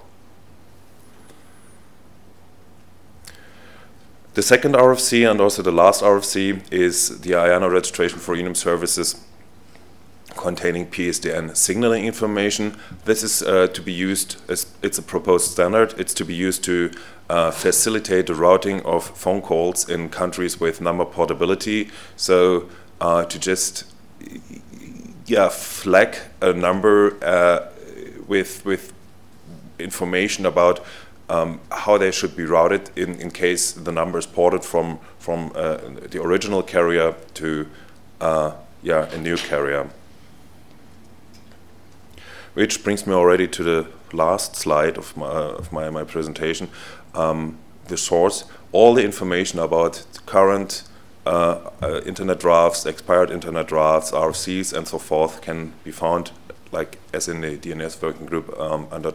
The second RFC and also the last RFC is the IANA registration for enum services containing PSDN signaling information. This is to be used as it's a proposed standard. It's to be used to facilitate the routing of phone calls in countries with number portability. So to just flag a number with information about how they should be routed in case the number is ported from the original carrier to a new carrier. Which brings me already to the last slide of my presentation. The source, all the information about current internet drafts, expired internet drafts, RFCs, and so forth can be found, like as in the DNS working group, under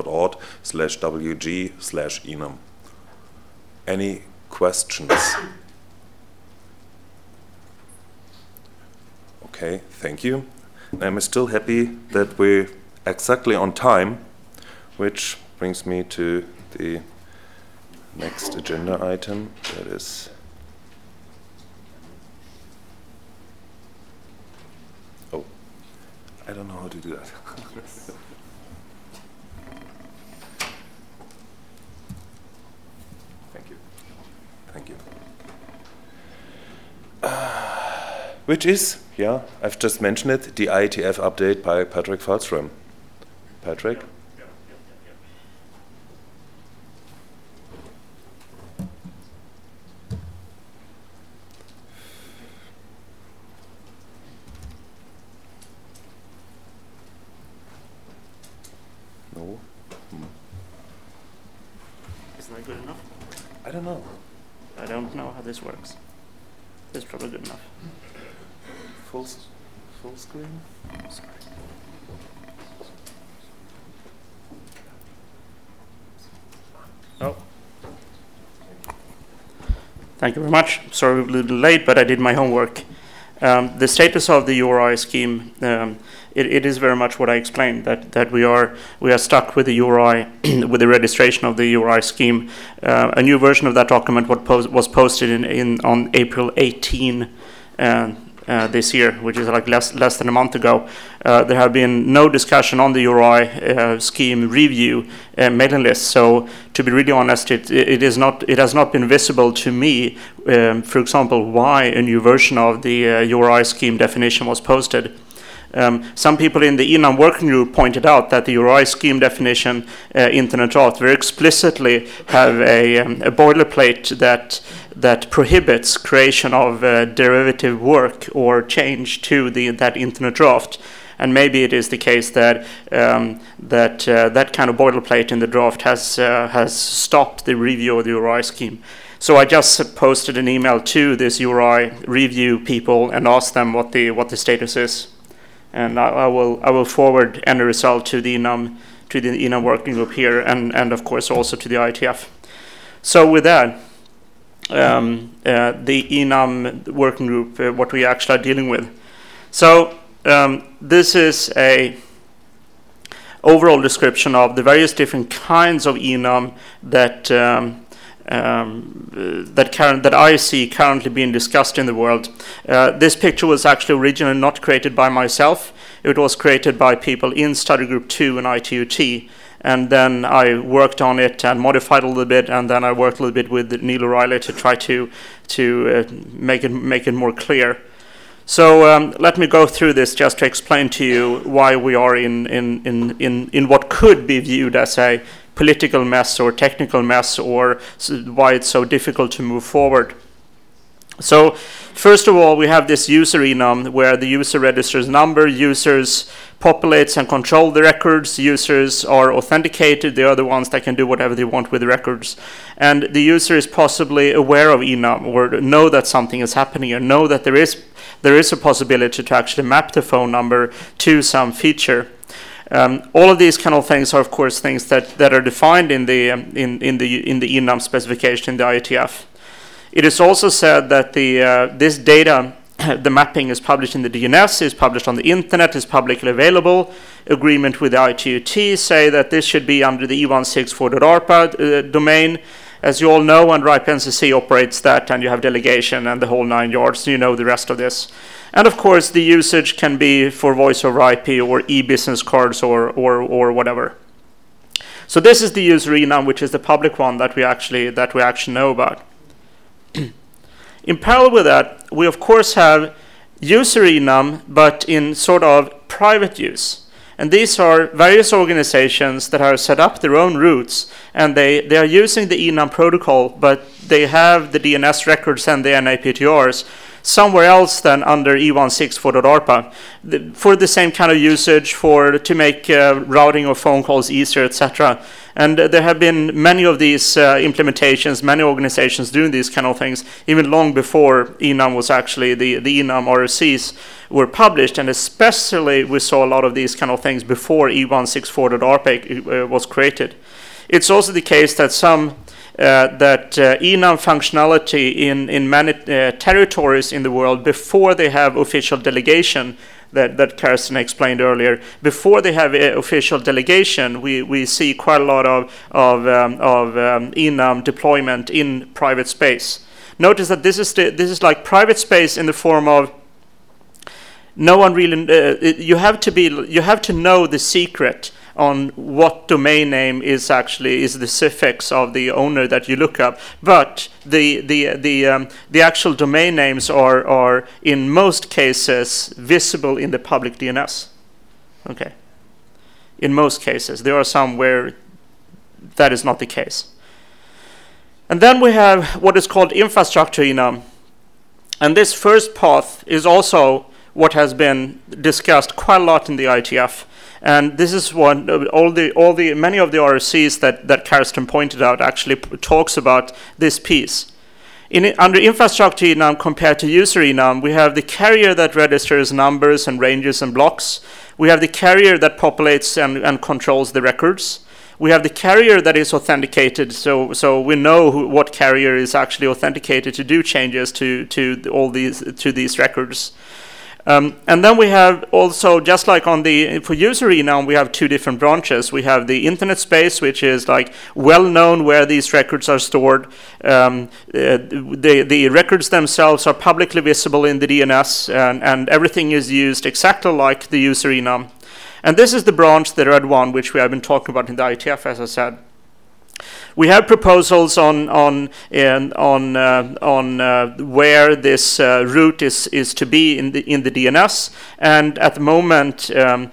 tools.ietf.org/wg/enum. Any questions? Okay, thank you. I'm still happy that we're exactly on time, which brings me to the next agenda item, that is I don't know how to do that. Thank you. Thank you. Which is, yeah, I've just mentioned it, the IETF update by Patrick Falstrom. Patrick? No. Isn't that good enough? I don't know. I don't know how this works. This is probably good enough. Full screen? Sorry. Oh. Thank you very much. Sorry we're a little late, but I did my homework. The status of the URI scheme, it is very much what I explained, that we are stuck with the URI, with the registration of the URI scheme. A new version of that document was posted on April 18 this year, which is like less than a month ago. There have been no discussion on the URI scheme review mailing list. So to be really honest, it has not been visible to me, for example, why a new version of the URI scheme definition was posted. Some people in the INAM working group pointed out that the URI scheme definition internet draft very explicitly have a boilerplate that prohibits creation of derivative work or change to that internet draft. And maybe it is the case that that kind of boilerplate in the draft has stopped the review of the URI scheme. So I just posted an email to this URI review people and asked them what the status is. And I will forward any result to the INAM working group here, and of course also to the IETF. So with that, the INAM working group, what we actually are dealing with. So this is a overall description of the various different kinds of INAM that I see currently being discussed in the world. This picture was actually originally not created by myself. It was created by people in Study Group 2 and ITUT. And then I worked on it and modified a little bit, and then I worked a little bit with Neil O'Reilly to try to make it more clear. So let me go through this just to explain to you why we are in what could be viewed as a political mess or technical mess, or why it's so difficult to move forward. So first of all, we have this user enum where the user registers number, users populates and control the records, users are authenticated, they are the ones that can do whatever they want with the records. And the user is possibly aware of enum or know that something is happening or know that there is a possibility to actually map the phone number to some feature. All of these kind of things are, of course, things that are defined in the enum specification in the IETF. It is also said that this data, the mapping, is published in the DNS, is published on the internet, is publicly available. Agreement with the ITUT say that this should be under the E164.ARPA domain. As you all know, and RIPE NCC operates that, and you have delegation and the whole 9 yards, you know the rest of this. And of course, the usage can be for voice over IP or e-business cards or whatever. So this is the user enum, which is the public one that we actually know about. In parallel with that, we of course have user enum, but in sort of private use. And these are various organizations that have set up their own routes, and they are using the enum protocol, but they have the DNS records and the NAPTRs somewhere else than under E164.ARPA for the same kind of usage, to make routing of phone calls easier, etc. And there have been many of these implementations, many organizations doing these kind of things, even long before enum was actually, the enum RFCs were published, and especially we saw a lot of these kind of things before E164.ARPA was created. It's also the case that some enum functionality in many territories in the world, before they have official delegation, that Karsten explained earlier, before they have official delegation, we see quite a lot of enum deployment in private space. Notice that this is like private space in the form of no one really. You have to know the secret on what domain name is the suffix of the owner that you look up, but the actual domain names are in most cases visible in the public DNS. Okay. In most cases, there are some where that is not the case. And then we have what is called infrastructure enum, and this first path is also what has been discussed quite a lot in the IETF. And this is what many of the RFCs that Karsten pointed out actually talks about this piece. Under infrastructure enum compared to user enum, we have the carrier that registers numbers and ranges and blocks. We have the carrier that populates and controls the records. We have the carrier that is authenticated, so we know what carrier is actually authenticated to do changes to these records. And then we have also, just like for user enum, we have two different branches. We have the internet space, which is like well known where these records are stored. The records themselves are publicly visible in the DNS, and everything is used exactly like the user enum. And this is the branch, the red one, which we have been talking about in the IETF, as I said. We have proposals on where this route is to be in the DNS, and at the moment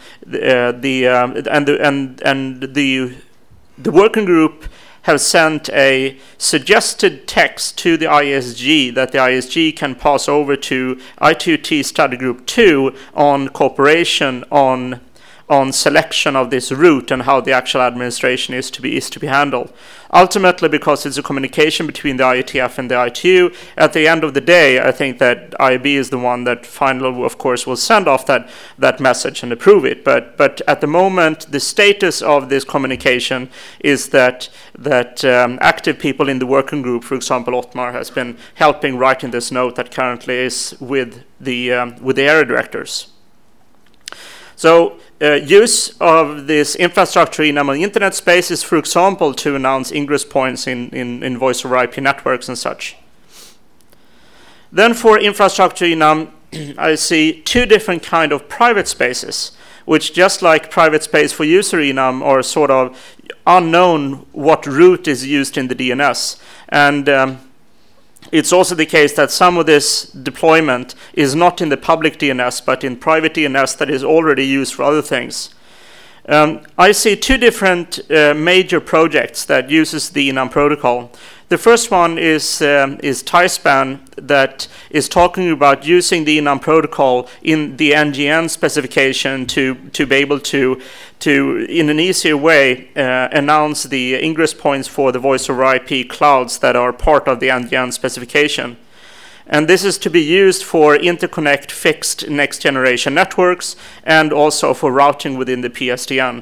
the working group have sent a suggested text to the ISG that the ISG can pass over to I2T Study Group 2 on cooperation on selection of this route and how the actual administration is to be handled. Ultimately, because it's a communication between the IETF and the ITU, at the end of the day, I think that IAB is the one that finally, of course, will send off that message and approve it. But at the moment, the status of this communication is that active people in the working group, for example, Otmar, has been helping writing this note that currently is with the area directors. So use of this infrastructure enum on the internet space is, for example, to announce ingress points in voice over IP networks and such. Then for infrastructure enum, I see two different kind of private spaces, which, just like private space for user enum, are sort of unknown what route is used in the DNS. And it's also the case that some of this deployment is not in the public DNS, but in private DNS that is already used for other things. I see two different major projects that uses the enum protocol. The first one is TISPAN, that is talking about using the enum protocol in the NGN specification to be able to in an easier way announce the ingress points for the voice over IP clouds that are part of the NGN specification. And this is to be used for interconnect fixed next generation networks and also for routing within the PSTN.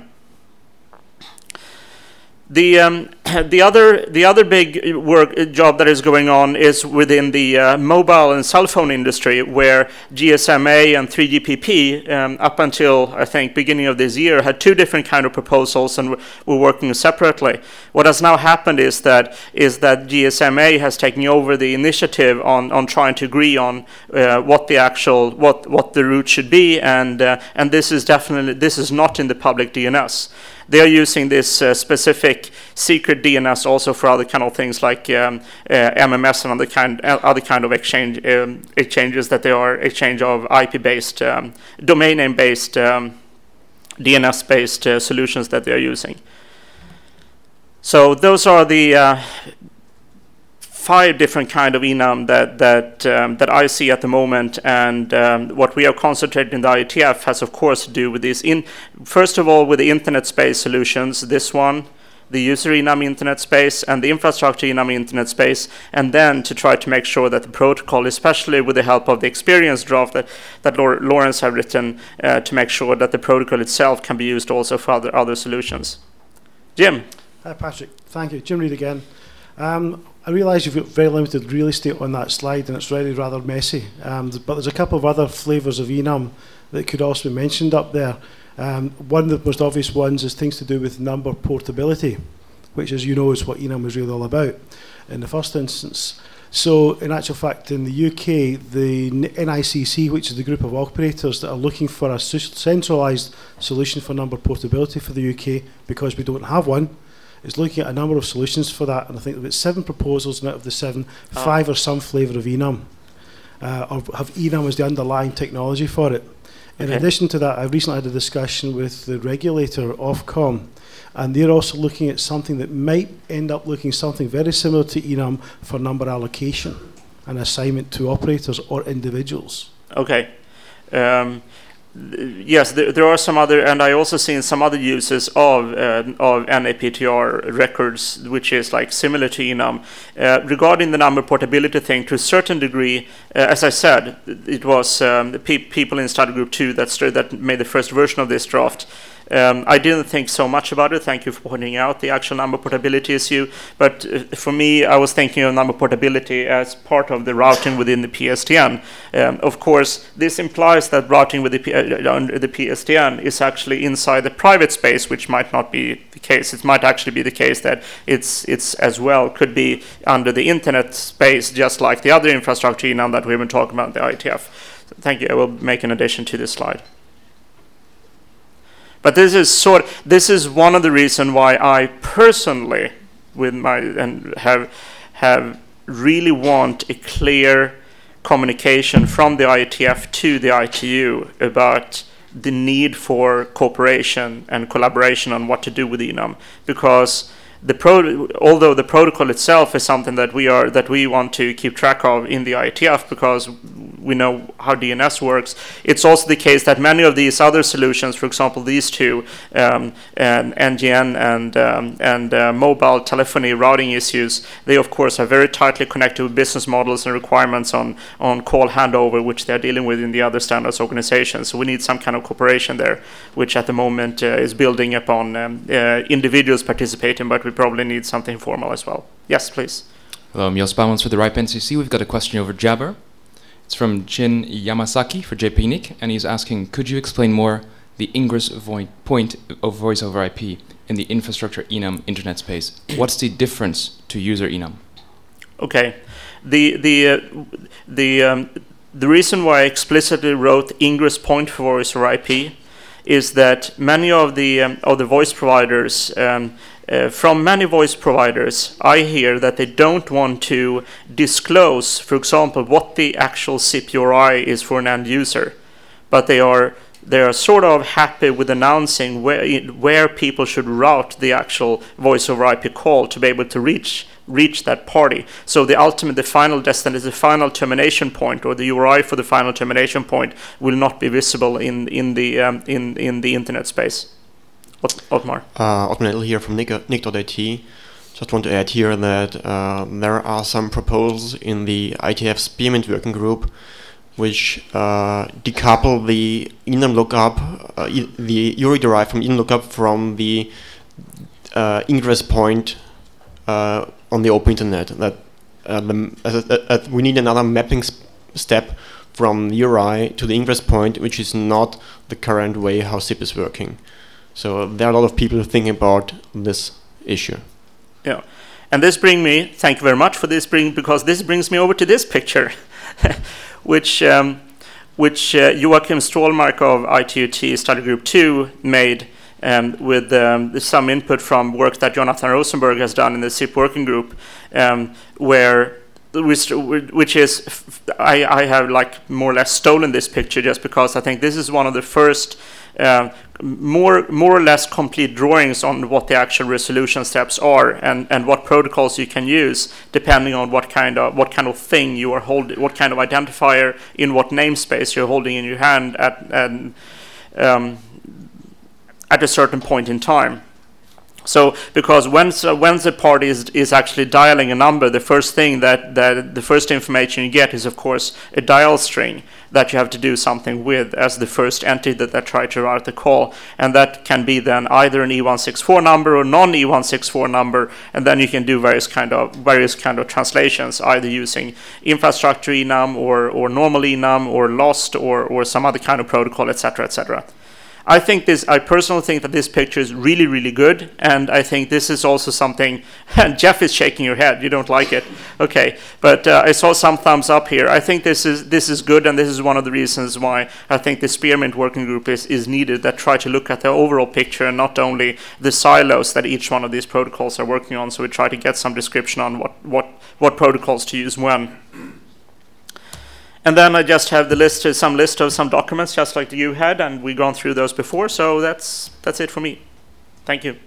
The other big job that is going on is within the mobile and cell phone industry, where GSMA and 3GPP up until I think beginning of this year had two different kind of proposals and were working separately. What has now happened is that GSMA has taken over the initiative on trying to agree on what the route should be, and this is not in the public DNS. They are using this specific secret DNS also for other kind of things like MMS and other kind of exchanges that they are exchange of IP-based, domain name-based, DNS-based solutions that they are using. So those are the 5 different kind of enum that I see at the moment, and what we are concentrating in the IETF has of course to do with this. First of all, with the internet space solutions, this one, the user enum internet space, and the infrastructure enum internet space, and then to try to make sure that the protocol, especially with the help of the experience draft that Lawrence have written, to make sure that the protocol itself can be used also for other solutions. Jim. Hi Patrick, thank you. Jim Reid again. I realise you've got very limited real estate on that slide, and it's really rather messy. But there's a couple of other flavours of enum that could also be mentioned up there. One of the most obvious ones is things to do with number portability, which, as you know, is what enum is really all about in the first instance. So, in actual fact, in the UK, the NICC, which is the group of operators that are looking for a centralised solution for number portability for the UK, because we don't have one, is looking at a number of solutions for that. And I think there are about 7 proposals, and out of the 7, 5 are some flavour of enum, or have enum as the underlying technology for it. In addition to that, I recently had a discussion with the regulator, Ofcom, and they're also looking at something that might end up looking something very similar to enum for number allocation and assignment to operators or individuals. Okay. Yes, there are some other, and I also seen some other uses of NAPTR records, which is like similar to enum. Regarding the number portability thing, to a certain degree, as I said, it was the people in study group 2 that made the first version of this draft. I didn't think so much about it. Thank you for pointing out the actual number portability issue. But for me, I was thinking of number portability as part of the routing within the PSTN. Of course, this implies that routing with under the PSTN is actually inside the private space, which might not be the case. It might actually be the case that it's as well could be under the internet space, just like the other infrastructure now that we've been talking about, the IETF. So thank you. I will make an addition to this slide. But this is one of the reasons why I personally, have really want a clear communication from the IETF to the ITU about the need for cooperation and collaboration on what to do with enum, because although the protocol itself is something that we want to keep track of in the IETF because we know how DNS works, it's also the case that many of these other solutions, for example, these two, and NGN and mobile telephony routing issues, they of course are very tightly connected with business models and requirements on call handover, which they're dealing with in the other standards organizations. So we need some kind of cooperation there, which at the moment is building upon individuals participating, but we probably need something formal as well. Yes, please. Hello, I'm Jos Bouwmans for the RIPE NCC. We've got a question over Jabber. It's from Jin Yamasaki for JPNIC, and he's asking, could you explain more the ingress point of voice over IP in the infrastructure enum internet space? What's the difference to user enum? Okay. The reason why I explicitly wrote ingress point for voice over IP is that many of the voice providers, from many voice providers, I hear that they don't want to disclose, for example, what the actual CPUI is for an end user, but they are sort of happy with announcing where people should route the actual voice over IP call to be able to reach that party. So the final destination, the final termination point, or the URI for the final termination point, will not be visible in the internet space. Otmar. Otmar Nettle here from Nick.it. Just want to add here that there are some proposals in the IETF Spearmint Working Group which decouple the enum lookup, the URI derived from enum lookup from the ingress point on the open internet. That we need another mapping step from the URI to the ingress point, which is not the current way how SIP is working. So there are a lot of people thinking about this issue. Yeah, and thank you very much for this because this brings me over to this picture, which Joachim Stålmark of ITUT Study Group 2 made with some input from work that Jonathan Rosenberg has done in the SIP working group, which is, I have like more or less stolen this picture just because I think this is one of the first more or less complete drawings on what the actual resolution steps are and what protocols you can use depending on what kind of thing you are holding, what kind of identifier in what namespace you're holding in your hand at a certain point in time. So, because when the party is actually dialing a number, the first thing that the first information you get is, of course, a dial string that you have to do something with as the first entity that try to route the call, and that can be then either an E164 number or non-E164 number, and then you can do various kind of translations, either using infrastructure enum or normal enum or lost or some other kind of protocol, etc., etc. I personally think that this picture is really, really good, and I think this is also something, and Jeff is shaking your head, you don't like it, okay, but I saw some thumbs up here. I think this is good, and this is one of the reasons why I think the Spearmint working group is needed, that try to look at the overall picture and not only the silos that each one of these protocols are working on, so we try to get some description on what protocols to use when. And then I just have some list of some documents, just like you had, and we've gone through those before. So that's it for me. Thank you.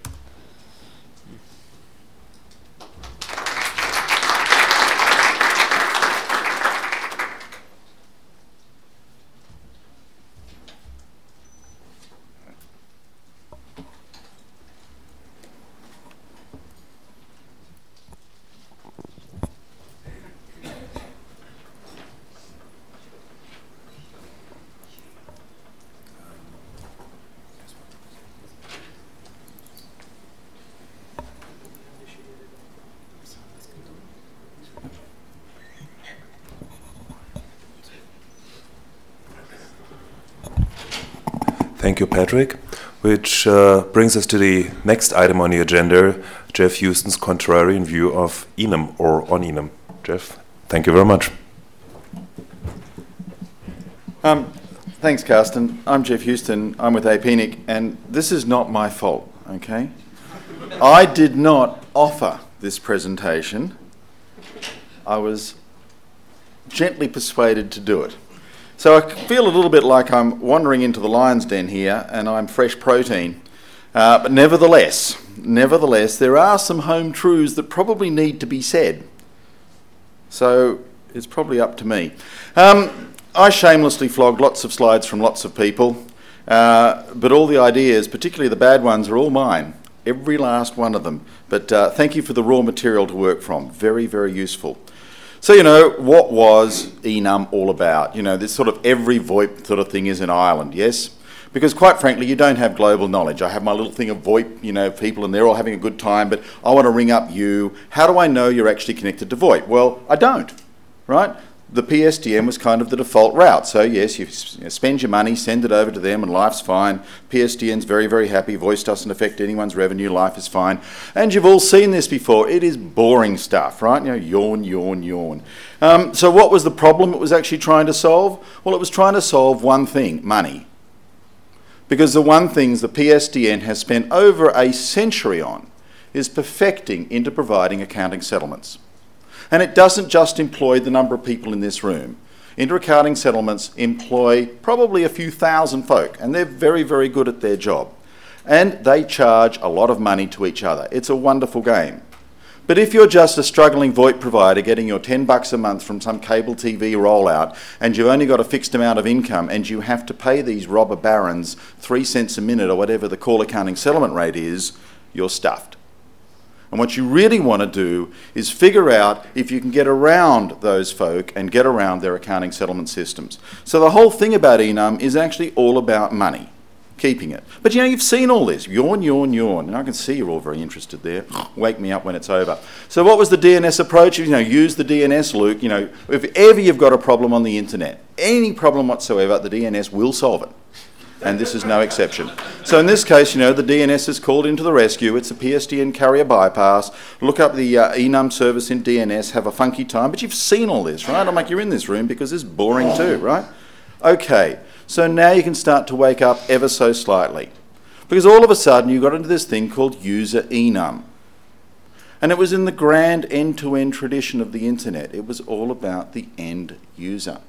Thank you, Patrick. Which brings us to the next item on the agenda, Jeff Houston's contrarian view of enum or on enum. Jeff, thank you very much. Thanks, Carsten. I'm Jeff Houston. I'm with APNIC, and this is not my fault, okay? I did not offer this presentation. I was gently persuaded to do it. So I feel a little bit like I'm wandering into the lion's den here, and I'm fresh protein. But nevertheless, there are some home truths that probably need to be said. So it's probably up to me. I shamelessly flogged lots of slides from lots of people, but all the ideas, particularly the bad ones, are all mine. Every last one of them. But thank you for the raw material to work from. Very, very useful. So, what was enum all about? This sort of every VoIP sort of thing is an island, yes? Because quite frankly, you don't have global knowledge. I have my little thing of VoIP, people, and they're all having a good time, but I want to ring up you. How do I know you're actually connected to VoIP? Well, I don't, right? The PSTN was kind of the default route. So yes, you spend your money, send it over to them, and life's fine. PSTN's very, very happy. Voice doesn't affect anyone's revenue. Life is fine. And you've all seen this before. It is boring stuff, right? Yawn, yawn, yawn. So what was the problem it was actually trying to solve? Well, it was trying to solve one thing, money. Because the one thing the PSTN has spent over a century on is perfecting into providing accounting settlements. And it doesn't just employ the number of people in this room. Inter-accounting settlements employ probably a few thousand folk, and they're very, very good at their job. And they charge a lot of money to each other. It's a wonderful game. But if you're just a struggling VoIP provider getting your $10 a month from some cable TV rollout, and you've only got a fixed amount of income, and you have to pay these robber barons 3 cents a minute or whatever the call accounting settlement rate is, you're stuffed. And what you really want to do is figure out if you can get around those folk and get around their accounting settlement systems. So the whole thing about enum is actually all about money, keeping it. But you've seen all this. Yawn, yawn, yawn. And I can see you're all very interested there. Wake me up when it's over. So what was the DNS approach? Use the DNS, Luke. If ever you've got a problem on the internet, any problem whatsoever, the DNS will solve it. And this is no exception. So in this case, the DNS is called into the rescue. It's a PSTN carrier bypass. Look up the enum service in DNS, have a funky time. But you've seen all this, right? I'm like, you're in this room because it's boring too, right? Okay, so now you can start to wake up ever so slightly. Because all of a sudden you got into this thing called user enum. And it was in the grand end-to-end tradition of the internet. It was all about the end user.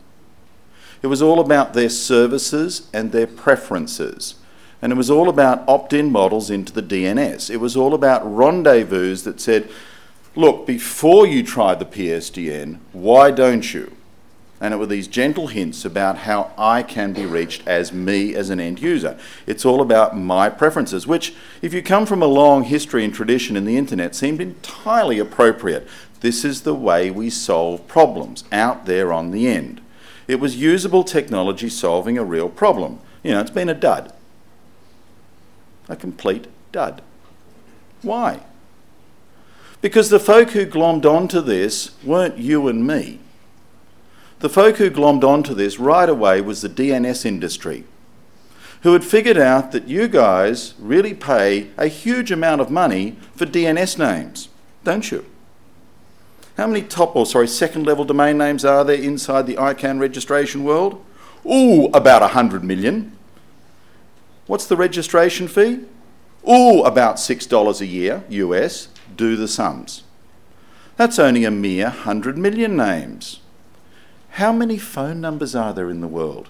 It was all about their services and their preferences. And it was all about opt-in models into the DNS. It was all about rendezvous that said, look, before you tried the PSTN, why don't you? And it were these gentle hints about how I can be reached as me as an end user. It's all about my preferences, which, if you come from a long history and tradition in the internet, seemed entirely appropriate. This is the way we solve problems, out there on the end. It was usable technology solving a real problem. You know, it's been a dud. A complete dud. Why? Because the folk who glommed onto this weren't you and me. The folk who glommed onto this right away was the DNS industry, who had figured out that you guys really pay a huge amount of money for DNS names, don't you? How many second level domain names are there inside the ICANN registration world? Ooh, about 100 million. What's the registration fee? Ooh, about $6 a year, US. Do the sums. That's only a mere 100 million names. How many phone numbers are there in the world?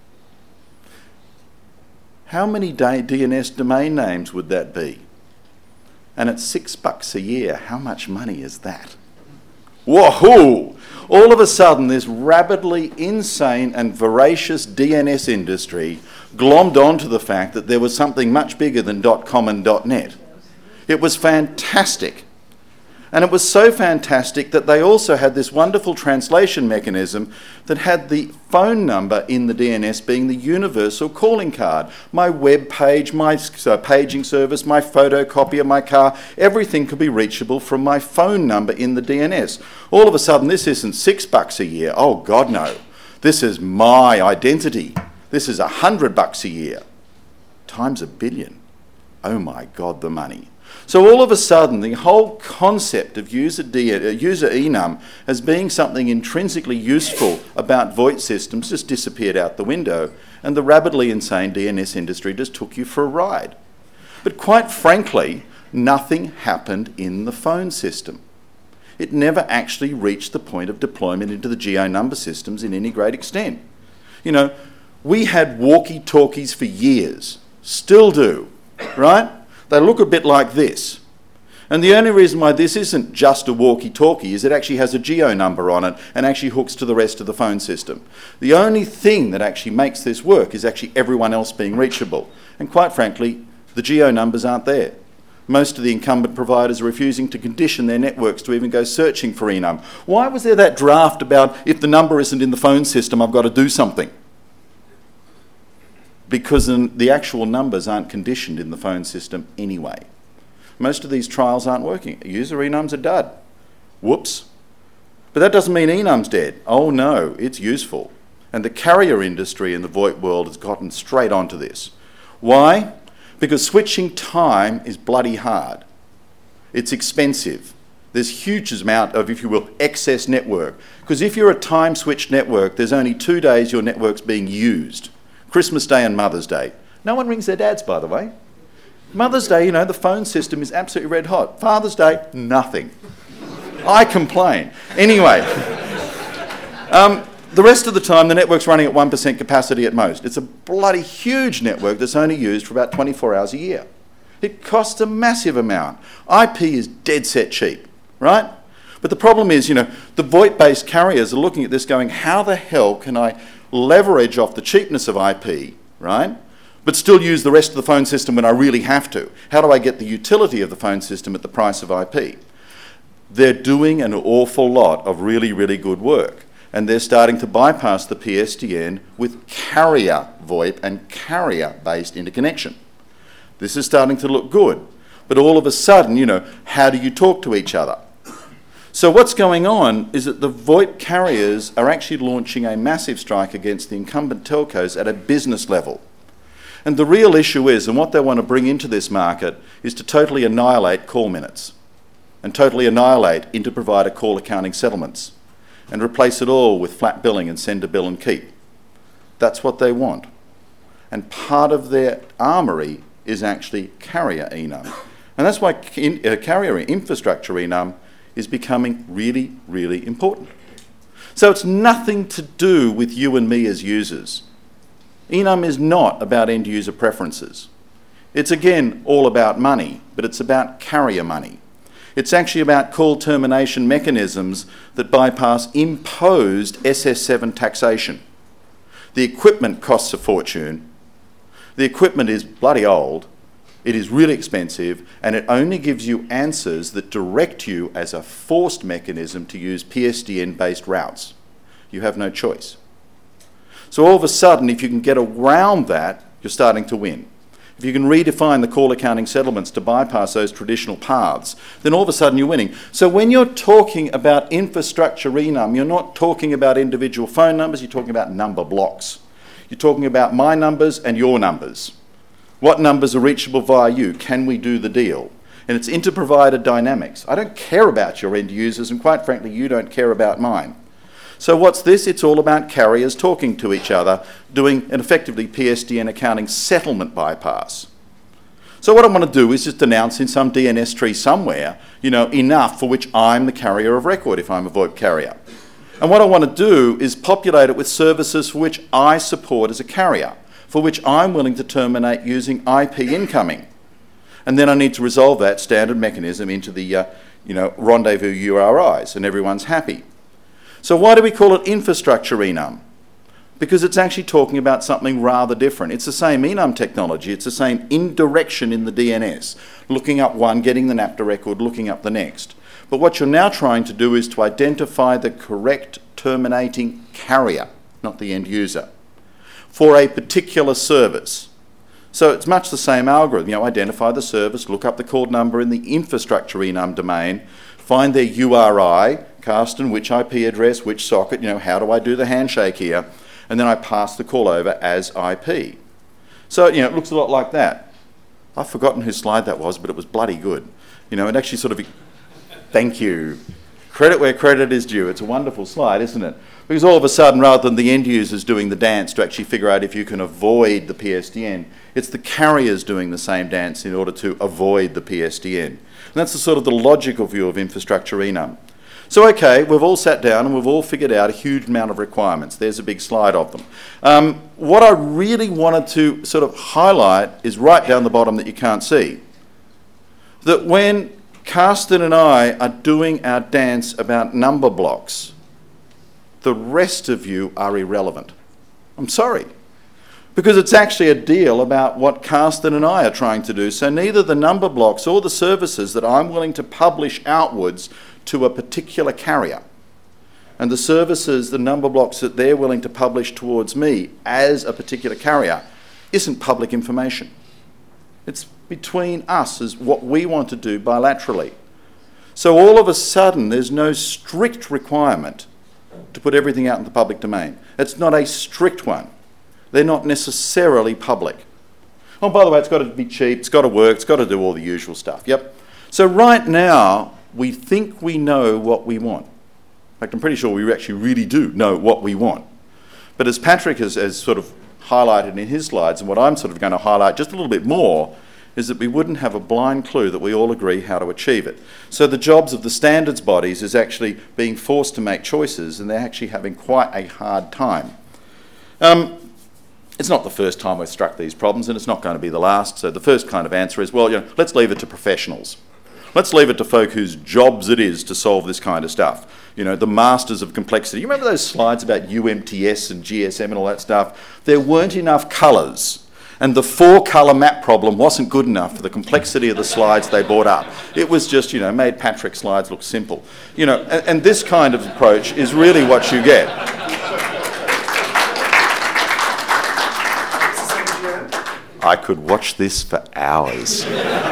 How many DNS domain names would that be? And at $6 a year, how much money is that? Whoa! All of a sudden, this rabidly insane and voracious DNS industry glommed onto the fact that there was something much bigger than .com and .net. It was fantastic. And it was so fantastic that they also had this wonderful translation mechanism that had the phone number in the DNS being the universal calling card. My web page, my paging service, my photocopier, my car, everything could be reachable from my phone number in the DNS. All of a sudden, this isn't $6 a year. Oh, God, no. This is my identity. This is $100 a year. Times a billion. Oh, my God, the money. So all of a sudden, the whole concept of user enum as being something intrinsically useful about VoIP systems just disappeared out the window, and the rabidly insane DNS industry just took you for a ride. But quite frankly, nothing happened in the phone system. It never actually reached the point of deployment into the geo number systems in any great extent. You know, we had walkie-talkies for years, still do, right? They look a bit like this. And the only reason why this isn't just a walkie-talkie is it actually has a geo number on it and actually hooks to the rest of the phone system. The only thing that actually makes this work is actually everyone else being reachable. And quite frankly, the geo numbers aren't there. Most of the incumbent providers are refusing to condition their networks to even go searching for enum. Why was there that draft about if the number isn't in the phone system, I've got to do something? Because the actual numbers aren't conditioned in the phone system anyway. Most of these trials aren't working. User enum's a dud. Whoops. But that doesn't mean enum's dead. Oh no, it's useful. And the carrier industry in the VoIP world has gotten straight onto this. Why? Because switching time is bloody hard. It's expensive. There's huge amount of, if you will, excess network. Because if you're a time-switched network, there's only 2 days your network's being used. Christmas Day and Mother's Day. No one rings their dads, by the way. Mother's Day, you know, the phone system is absolutely red hot. Father's Day, nothing. I complain. Anyway, the rest of the time, the network's running at 1% capacity at most. It's a bloody huge network that's only used for about 24 hours a year. It costs a massive amount. IP is dead set cheap, right? But the problem is, you know, the VoIP-based carriers are looking at this going, how the hell can I leverage off the cheapness of IP, right, but still use the rest of the phone system when I really have to? How do I get the utility of the phone system at the price of IP? They're doing an awful lot of really, really good work, and they're starting to bypass the PSTN with carrier VoIP and carrier-based interconnection. This is starting to look good, but all of a sudden, you know, how do you talk to each other? So what's going on is that the VoIP carriers are actually launching a massive strike against the incumbent telcos at a business level. And the real issue is, and what they want to bring into this market, is to totally annihilate call minutes and totally annihilate inter-provider call accounting settlements and replace it all with flat billing and send a bill and keep. That's what they want. And part of their armoury is actually carrier enum. And that's why carrier infrastructure enum is becoming really, really important. So it's nothing to do with you and me as users. Enum is not about end user preferences. It's again all about money, but it's about carrier money. It's actually about call termination mechanisms that bypass imposed SS7 taxation. The equipment costs a fortune. The equipment is bloody old. It is really expensive, and it only gives you answers that direct you as a forced mechanism to use PSTN-based routes. You have no choice. So all of a sudden, if you can get around that, you're starting to win. If you can redefine the call accounting settlements to bypass those traditional paths, then all of a sudden you're winning. So when you're talking about infrastructure enum, you're not talking about individual phone numbers, you're talking about number blocks. You're talking about my numbers and your numbers. What numbers are reachable via you? Can we do the deal? And it's inter-provider dynamics. I don't care about your end users, and quite frankly, you don't care about mine. So what's this? It's all about carriers talking to each other, doing an effectively PSTN accounting settlement bypass. So what I want to do is just announce in some DNS tree somewhere, enough for which I'm the carrier of record if I'm a VoIP carrier. And what I want to do is populate it with services for which I support as a carrier, for which I'm willing to terminate using IP incoming. And then I need to resolve that standard mechanism into the rendezvous URIs, and everyone's happy. So why do we call it infrastructure enum? Because it's actually talking about something rather different. It's the same enum technology, it's the same indirection in the DNS, looking up one, getting the NAPTA record, looking up the next. But what you're now trying to do is to identify the correct terminating carrier, not the end user, for a particular service. So it's much the same algorithm. Identify the service, look up the called number in the infrastructure enum domain, find their URI, Carsten, which IP address, which socket, how do I do the handshake here? And then I pass the call over as IP. So, it looks a lot like that. I've forgotten whose slide that was, but it was bloody good. It actually sort of, thank you. Credit where credit is due. It's a wonderful slide, isn't it? Because all of a sudden, rather than the end users doing the dance to actually figure out if you can avoid the PSTN, it's the carriers doing the same dance in order to avoid the PSTN. And that's the sort of the logical view of infrastructure enum. So okay, we've all sat down and we've all figured out a huge amount of requirements. There's a big slide of them. What I really wanted to sort of highlight is right down the bottom that you can't see. That when Carsten and I are doing our dance about number blocks, the rest of you are irrelevant. I'm sorry. Because it's actually a deal about what Carsten and I are trying to do. So neither the number blocks or the services that I'm willing to publish outwards to a particular carrier, and the services, the number blocks that they're willing to publish towards me as a particular carrier, isn't public information. It's between us as what we want to do bilaterally. So all of a sudden, there's no strict requirement to put everything out in the public domain. It's not a strict one. They're not necessarily public. Oh, by the way, it's got to be cheap, it's got to work, it's got to do all the usual stuff. Yep. So right now, we think we know what we want. In fact, I'm pretty sure we actually really do know what we want. But as Patrick has sort of highlighted in his slides, and what I'm sort of going to highlight just a little bit more, is that we wouldn't have a blind clue that we all agree how to achieve it. So the jobs of the standards bodies is actually being forced to make choices, and they're actually having quite a hard time. It's not the first time we've struck these problems, and it's not going to be the last. So the first kind of answer is, well, let's leave it to professionals. Let's leave it to folk whose jobs it is to solve this kind of stuff. The masters of complexity. You remember those slides about UMTS and GSM and all that stuff? There weren't enough colours, and the 4-colour map problem wasn't good enough for the complexity of the slides they brought up. It was just, made Patrick's slides look simple. And this kind of approach is really what you get. I could watch this for hours.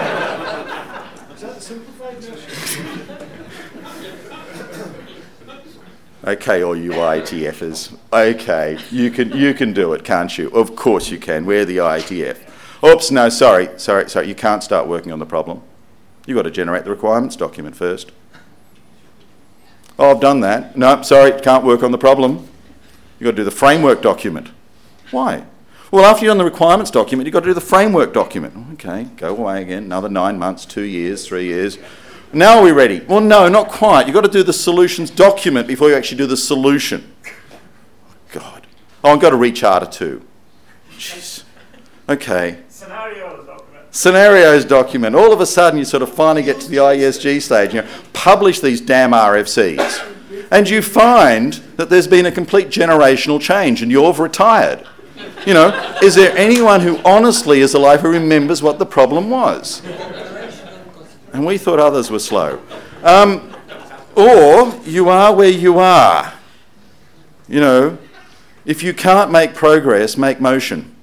Okay, all you IETFers. Okay, you can do it, can't you? Of course you can. We're the IETF. Oops, no, sorry. You can't start working on the problem. You've got to generate the requirements document first. Oh, I've done that. No, sorry, can't work on the problem. You've got to do the framework document. Why? Well, after you've done the requirements document, you've got to do the framework document. Okay, go away again. Another 9 months, 2 years, 3 years. Now are we ready? Well, no, not quite. You've got to do the solutions document before you actually do the solution. God. Oh, I've got to reach Charter too. Jeez. Okay. Scenario document. Scenarios document. All of a sudden, you sort of finally get to the IESG stage. Publish these damn RFCs. And you find that there's been a complete generational change and you've retired. Is there anyone who honestly is alive who remembers what the problem was? And we thought others were slow. Or you are where you are. If you can't make progress, make motion.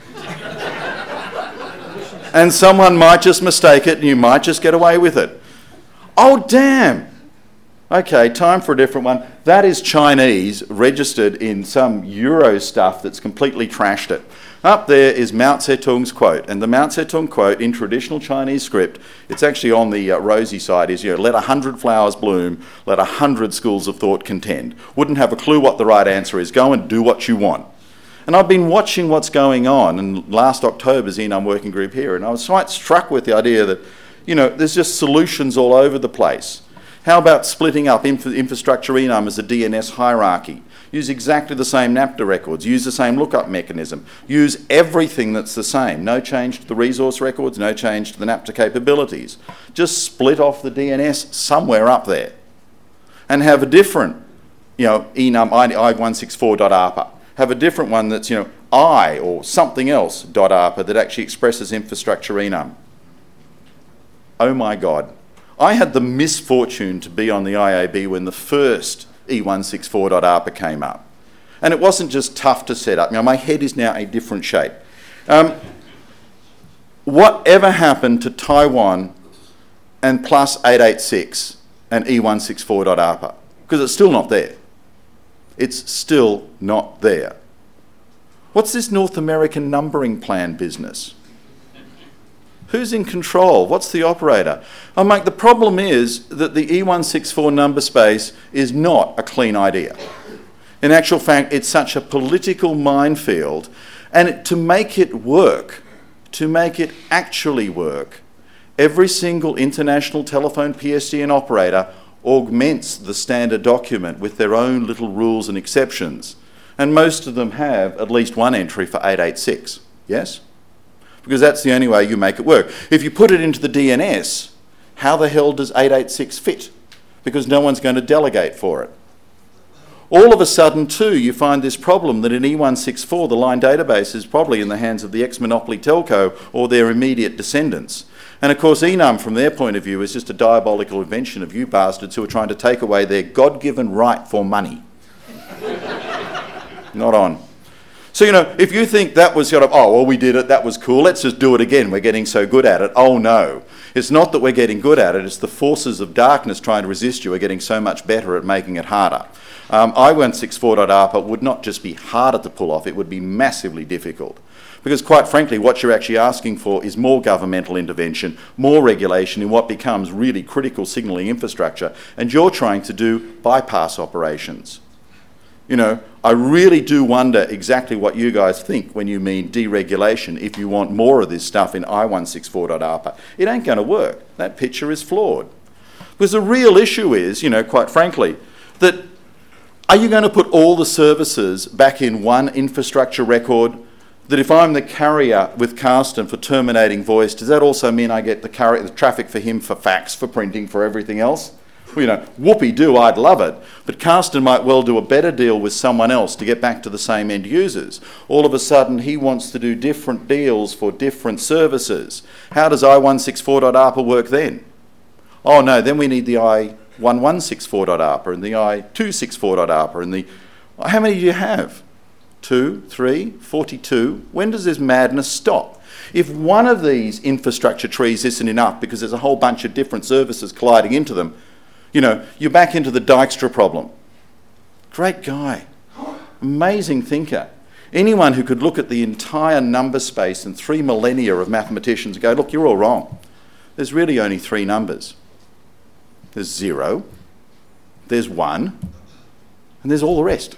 And someone might just mistake it and you might just get away with it. Oh, damn. Okay, time for a different one. That is Chinese registered in some Euro stuff that's completely trashed it. Up there is Mao Zedong's quote, and the Mao Zedong quote in traditional Chinese script, it's actually on the rosy side, is, let 100 flowers bloom, let 100 schools of thought contend. Wouldn't have a clue what the right answer is. Go and do what you want. And I've been watching what's going on, and last October's ENUM working group here, and I was quite struck with the idea that, there's just solutions all over the place. How about splitting up infrastructure ENUM as a DNS hierarchy? Use exactly the same NAPTA records, use the same lookup mechanism, use everything that's the same. No change to the resource records, no change to the NAPTA capabilities. Just split off the DNS somewhere up there and have a different, ENUM I164.ARPA. Have a different one that's, I or something else .ARPA that actually expresses infrastructure ENUM. Oh my God. I had the misfortune to be on the IAB when the first E164.ARPA came up. And it wasn't just tough to set up. My head is now a different shape. Whatever happened to Taiwan and plus 886 and E164.ARPA? Because it's still not there. It's still not there. What's this North American numbering plan business? Who's in control? What's the operator? Mike, the problem is that the E164 number space is not a clean idea. In actual fact, it's such a political minefield, and to make it work, to make it actually work, every single international telephone PSTN operator augments the standard document with their own little rules and exceptions, and most of them have at least one entry for 886, yes? Because that's the only way you make it work. If you put it into the DNS, how the hell does 886 fit? Because no one's going to delegate for it. All of a sudden, too, you find this problem that in E164, the line database is probably in the hands of the ex-monopoly telco or their immediate descendants. And of course, ENUM, from their point of view, is just a diabolical invention of you bastards who are trying to take away their God-given right for money. Not on. So, if you think that was we did it, that was cool, let's just do it again, we're getting so good at it. Oh no. It's not that we're getting good at it, it's the forces of darkness trying to resist you are getting so much better at making it harder. I164.ARPA would not just be harder to pull off, it would be massively difficult. Because quite frankly, what you're actually asking for is more governmental intervention, more regulation in what becomes really critical signalling infrastructure, and you're trying to do bypass operations. I really do wonder exactly what you guys think when you mean deregulation if you want more of this stuff in I164.ARPA. It ain't going to work. That picture is flawed. Because the real issue is, quite frankly, that are you going to put all the services back in one infrastructure record? That if I'm the carrier with Carsten for terminating voice, does that also mean I get the traffic for him for fax, for printing, for everything else? Whoopee-doo, I'd love it. But Carsten might well do a better deal with someone else to get back to the same end users. All of a sudden, he wants to do different deals for different services. How does I164.ARPA work then? Oh no, then we need the I1164.ARPA and the I264.ARPA and the... How many do you have? 2, 3, 42? When does this madness stop? If one of these infrastructure trees isn't enough because there's a whole bunch of different services colliding into them, you're back into the Dijkstra problem. Great guy. Amazing thinker. Anyone who could look at the entire number space and 3 millennia of mathematicians and go, look, you're all wrong. There's really only 3 numbers. There's 0, there's 1, and there's all the rest.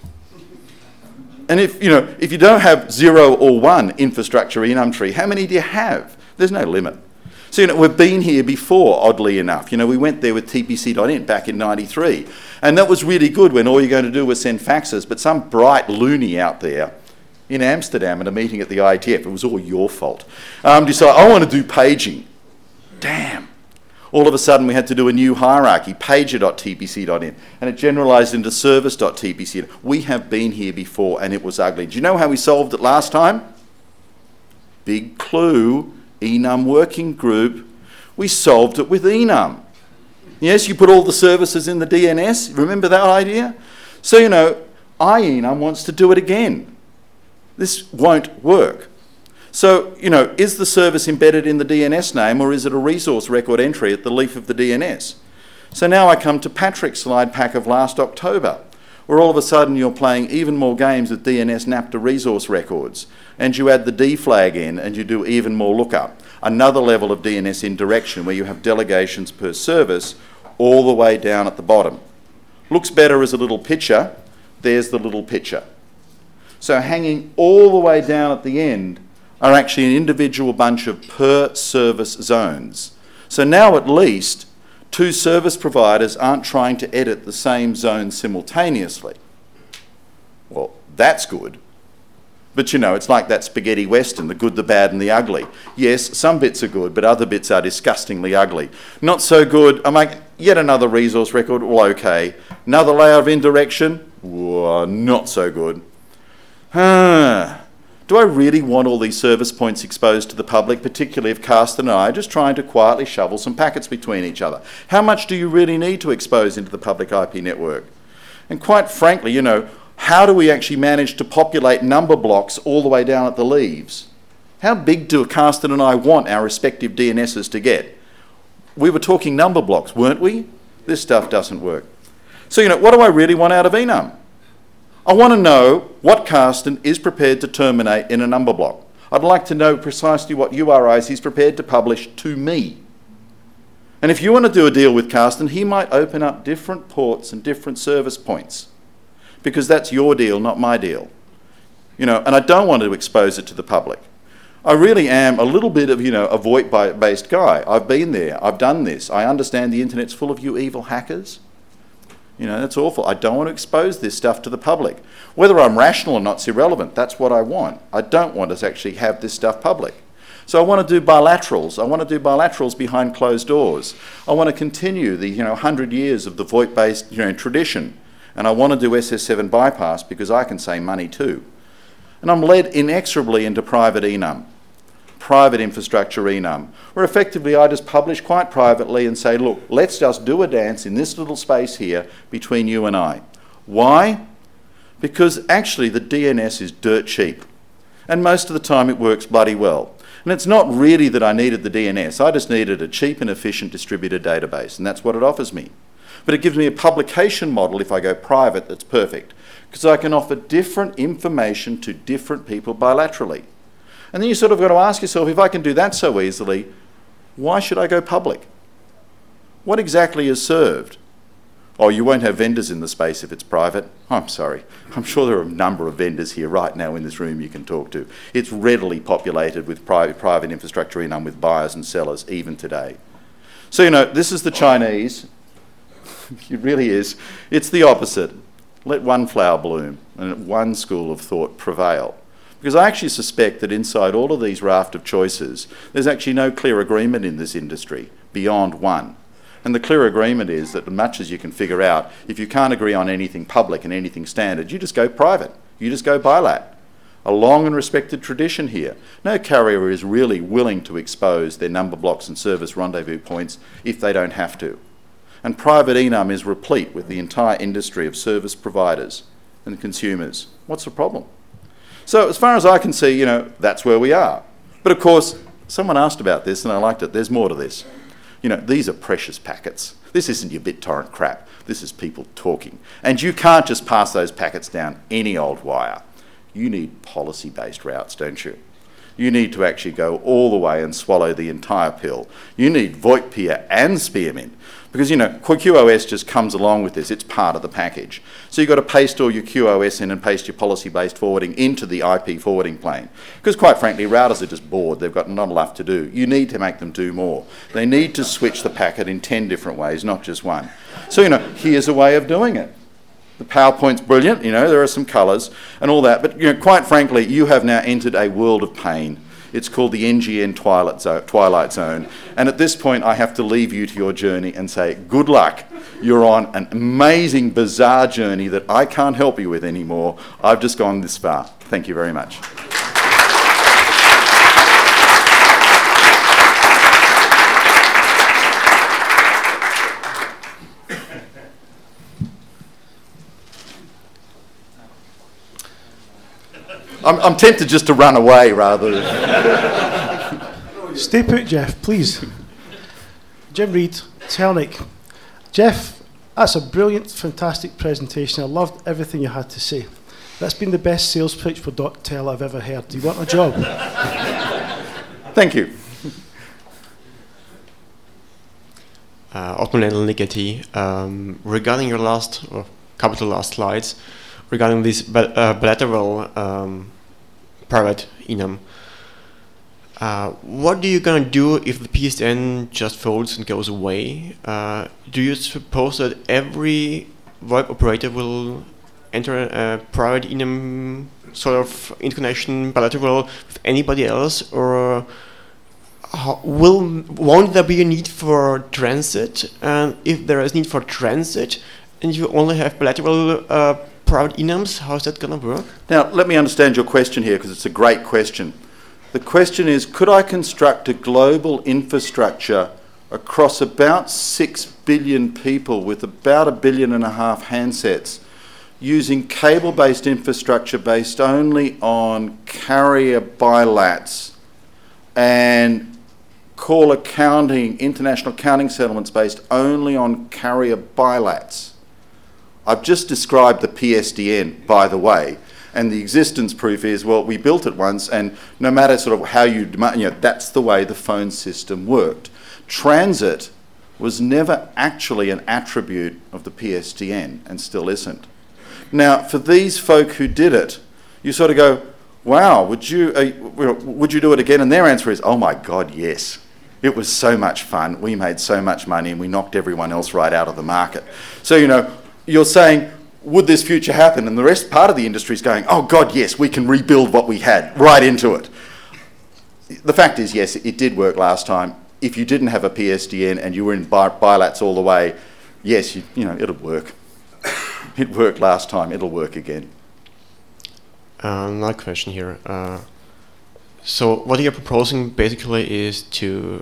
And if you don't have 0 or 1 infrastructure enum tree, how many do you have? There's no limit. So, we've been here before, oddly enough. We went there with TPC.int back in '93. And that was really good when all you're going to do was send faxes. But some bright loony out there in Amsterdam at a meeting at the IETF. It was all your fault. Decide, I want to do paging. Damn. All of a sudden we had to do a new hierarchy, pager.tbc.in, and it generalised into service.tbc. We have been here before and it was ugly. Do you know how we solved it last time? Big clue, enum working group. We solved it with enum. Yes, you put all the services in the DNS. Remember that idea? So, iEnum wants to do it again. This won't work. So, is the service embedded in the DNS name, or is it a resource record entry at the leaf of the DNS? So now I come to Patrick's slide pack of last October, where all of a sudden you're playing even more games with DNS NAPTA resource records, and you add the D flag in and you do even more lookup. Another level of DNS indirection where you have delegations per service all the way down at the bottom. Looks better as a little picture. There's the little picture. So hanging all the way down at the end are actually an individual bunch of per service zones. So now at least 2 service providers aren't trying to edit the same zone simultaneously. Well, that's good. But it's like that spaghetti western, the good, the bad and the ugly. Yes, some bits are good, but other bits are disgustingly ugly. Not so good. I'm like, yet another resource record, well, okay. Another layer of indirection, whoa, not so good. Do I really want all these service points exposed to the public, particularly if Carsten and I are just trying to quietly shovel some packets between each other? How much do you really need to expose into the public IP network? And quite frankly, how do we actually manage to populate number blocks all the way down at the leaves? How big do Carsten and I want our respective DNSs to get? We were talking number blocks, weren't we? This stuff doesn't work. So, what do I really want out of enum? I want to know what Carsten is prepared to terminate in a number block. I'd like to know precisely what URIs he's prepared to publish to me. And if you want to do a deal with Carsten, he might open up different ports and different service points, because that's your deal, not my deal. And I don't want to expose it to the public. I really am a little bit of, a VoIP-based guy. I've been there, I've done this. I understand the internet's full of you evil hackers. That's awful. I don't want to expose this stuff to the public. Whether I'm rational or not's irrelevant. That's what I want. I don't want to actually have this stuff public. So I want to do bilaterals. I want to do bilaterals behind closed doors. I want to continue the 100 years of the VoIP-based tradition. And I want to do SS7 bypass because I can save money too. And I'm led inexorably into private enum, private infrastructure enum, where effectively I just publish quite privately and say, look, let's just do a dance in this little space here between you and I. Why? Because actually the DNS is dirt cheap. And most of the time it works bloody well. And it's not really that I needed the DNS, I just needed a cheap and efficient distributed database, and that's what it offers me. But it gives me a publication model if I go private that's perfect, because I can offer different information to different people bilaterally. And then you sort of got to ask yourself, if I can do that so easily, why should I go public? What exactly is served? Oh, you won't have vendors in the space if it's private. I'm sorry. I'm sure there are a number of vendors here right now in this room you can talk to. It's readily populated with private infrastructure enum with buyers and sellers even today. So, this is the Chinese. It really is. It's the opposite. Let one flower bloom and one school of thought prevail. Because I actually suspect that inside all of these raft of choices, there's actually no clear agreement in this industry beyond one. And the clear agreement is that as much as you can figure out, if you can't agree on anything public and anything standard, you just go private. You just go bilat. A long and respected tradition here. No carrier is really willing to expose their number blocks and service rendezvous points if they don't have to. And private enum is replete with the entire industry of service providers and consumers. What's the problem? So as far as I can see, that's where we are. But of course, someone asked about this and I liked it. There's more to this. These are precious packets. This isn't your BitTorrent crap. This is people talking. And you can't just pass those packets down any old wire. You need policy-based routes, don't you? You need to actually go all the way and swallow the entire pill. You need VoIP peer and spearmint. Because, QoS just comes along with this. It's part of the package. So you've got to paste all your QoS in and paste your policy-based forwarding into the IP forwarding plane. Because quite frankly, routers are just bored. They've got not enough to do. You need to make them do more. They need to switch the packet in 10 different ways, not just one. So, here's a way of doing it. The PowerPoint's brilliant, you know, there are some colours and all that, but you know, quite frankly, you have now entered a world of pain. It's called the NGN Twilight Zone. And at this point, I have to leave you to your journey and say, good luck. You're on an amazing, bizarre journey that I can't help you with anymore. I've just gone this far. Thank you very much. I'm tempted just to run away rather than... Stay put, Jeff, please. Jim Reed, Telnic. Jeff, that's a brilliant, fantastic presentation. I loved everything you had to say. That's been the best sales pitch for DocTel I've ever heard. Do you want a job? Thank you. Otman Ligeti, regarding your last, or couple of last slides, regarding this bilateral private enum, what are you gonna do if the PSTN just folds and goes away? Do you suppose that every VoIP operator will enter a private enum sort of interconnection bilateral with anybody else, or won't there be a need for transit? And if there is need for transit, and you only have bilateral private enums, how's that going to work? Now, let me understand your question here, because it's a great question. The question is, could I construct a global infrastructure across about 6 billion people with about 1.5 billion handsets using cable-based infrastructure based only on carrier bilats and call accounting, international accounting settlements based only on carrier bilats? I've just described the PSTN, by the way, and the existence proof is, well, we built it once, and no matter sort of how you know, that's the way the phone system worked. Transit was never actually an attribute of the PSTN, and still isn't. Now, for these folk who did it, you sort of go, wow, would you do it again? And their answer is, oh my God, yes. It was so much fun, we made so much money, and we knocked everyone else right out of the market. So, you know, you're saying, would this future happen? And the rest part of the industry is going, oh God, yes, we can rebuild what we had, right into it. The fact is, yes, it did work last time. If you didn't have a PSTN and you were in bilats all the way, yes, you know, it'll work. It worked last time, it'll work again. Another question here. So what you're proposing basically is to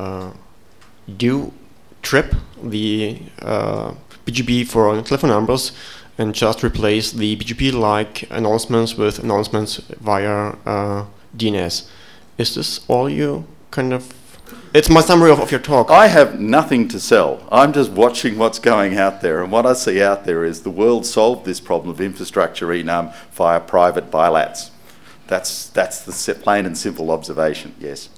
trip the BGP for telephone numbers and just replace the BGP-like announcements with announcements via DNS. Is this all you kind of... It's my summary of your talk. I have nothing to sell. I'm just watching what's going out there, and what I see out there is the world solved this problem of infrastructure enum via private bilats. That's the plain and simple observation, yes.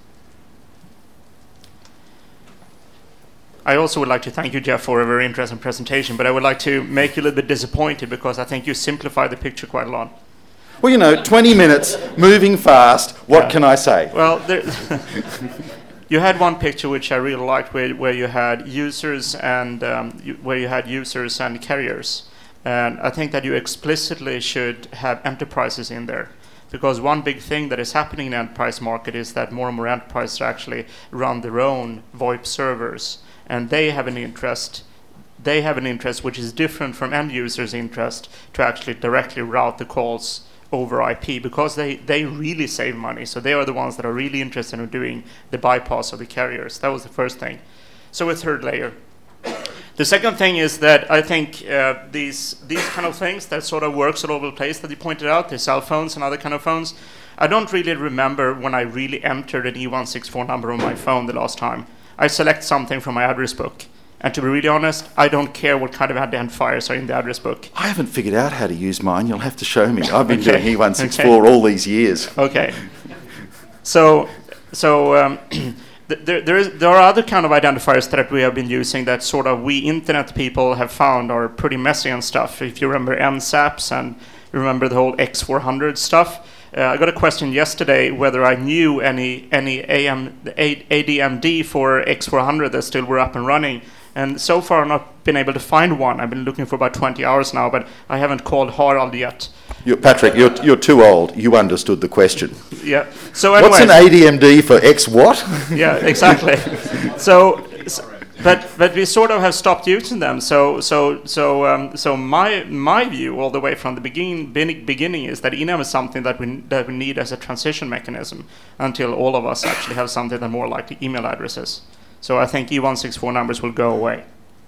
I also would like to thank you, Jeff, for a very interesting presentation, but I would like to make you a little bit disappointed because I think you simplified the picture quite a lot. Well, you know, 20 minutes, moving fast, what can I say? Well, you had one picture which I really liked where you had users and carriers. And I think that you explicitly should have enterprises in there. Because one big thing that is happening in the enterprise market is that more and more enterprises actually run their own VoIP servers. And they have an interest which is different from end users' interest to actually directly route the calls over IP, because they really save money. So they are the ones that are really interested in doing the bypass of the carriers. That was the first thing. So a third layer. The second thing is that I think these kind of things that sort of works all over the place that you pointed out, the cell phones and other kind of phones, I don't really remember when I really entered an E164 number on my phone the last time. I select something from my address book. And to be really honest, I don't care what kind of identifiers are in the address book. I haven't figured out how to use mine. You'll have to show me. I've been doing E164 all these years. Okay. So there are other kind of identifiers that we have been using that sort of we internet people have found are pretty messy and stuff. If you remember NSAPs and you remember the whole X400 stuff. I got a question yesterday whether I knew any ADMD for X400 that still were up and running. And so far I've not been able to find one. I've been looking for about 20 hours now, but I haven't called Harald yet. Patrick, you're too old. You understood the question. Yeah. So anyway, what's an ADMD for X what? Yeah, exactly. But we sort of have stopped using them. So my view all the way from the beginning is that Enum is something that we need as a transition mechanism until all of us actually have something that more like email addresses. So I think E164 numbers will go away.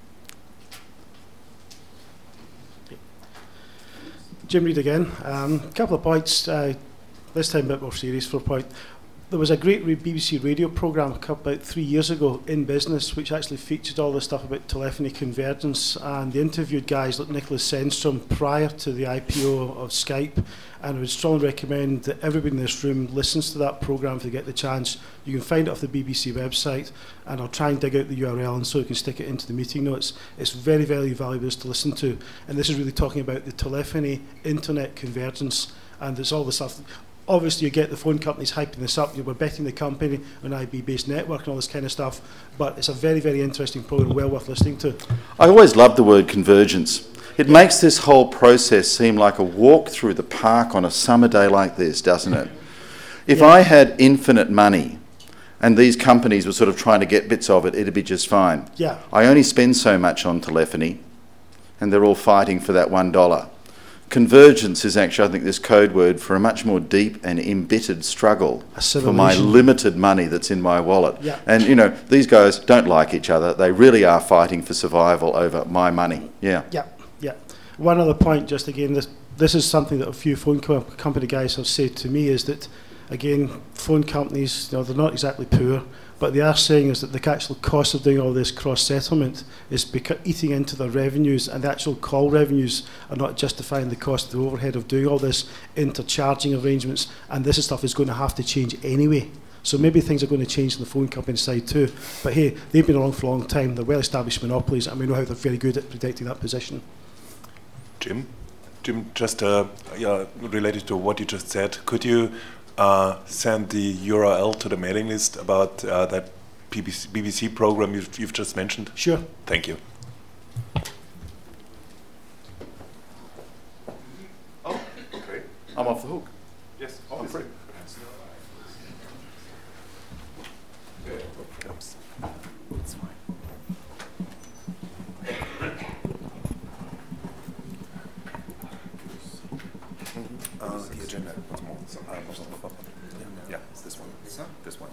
Jim Reid again. A couple of points, this time a bit more serious for a point. There was a great BBC radio programme about 3 years ago in business which actually featured all this stuff about telephony convergence, and they interviewed guys like Nicholas Sennstrom prior to the IPO of Skype, and I would strongly recommend that everybody in this room listens to that programme if they get the chance. You can find it off the BBC website, and I'll try and dig out the URL and so you can stick it into the meeting notes. It's very, very valuable to listen to, and this is really talking about the telephony internet convergence, and there's all the stuff. Obviously, you get the phone companies hyping this up. We're betting the company on IP-based network and all this kind of stuff. But it's a very, very interesting program, well worth listening to. I always love the word convergence. It makes this whole process seem like a walk through the park on a summer day like this, doesn't it? If I had infinite money and these companies were sort of trying to get bits of it, it'd be just fine. Yeah. I only spend so much on telephony, and they're all fighting for that $1. Convergence is actually, I think, this code word for a much more deep and embittered struggle for my limited money that's in my wallet. Yeah. And, you know, these guys don't like each other. They really are fighting for survival over my money. Yeah. Yeah, yeah. One other point, just again, this is something that a few phone company guys have said to me, is that, again, phone companies, you know, they're not exactly poor, but they are saying is that the actual cost of doing all this cross-settlement is eating into their revenues, and the actual call revenues are not justifying the cost of the overhead of doing all this intercharging arrangements, and this stuff is going to have to change anyway. So maybe things are going to change on the phone company side too. But hey, they've been around for a long time, they're well-established monopolies, and we know how they're very good at protecting that position. Jim, just related to what you just said, could you send the URL to the mailing list about that BBC program you've just mentioned? Sure. Thank you. Oh, okay. I'm off the hook. Yes, I'm free. That's fine. The agenda. Yeah, it's this one. This one.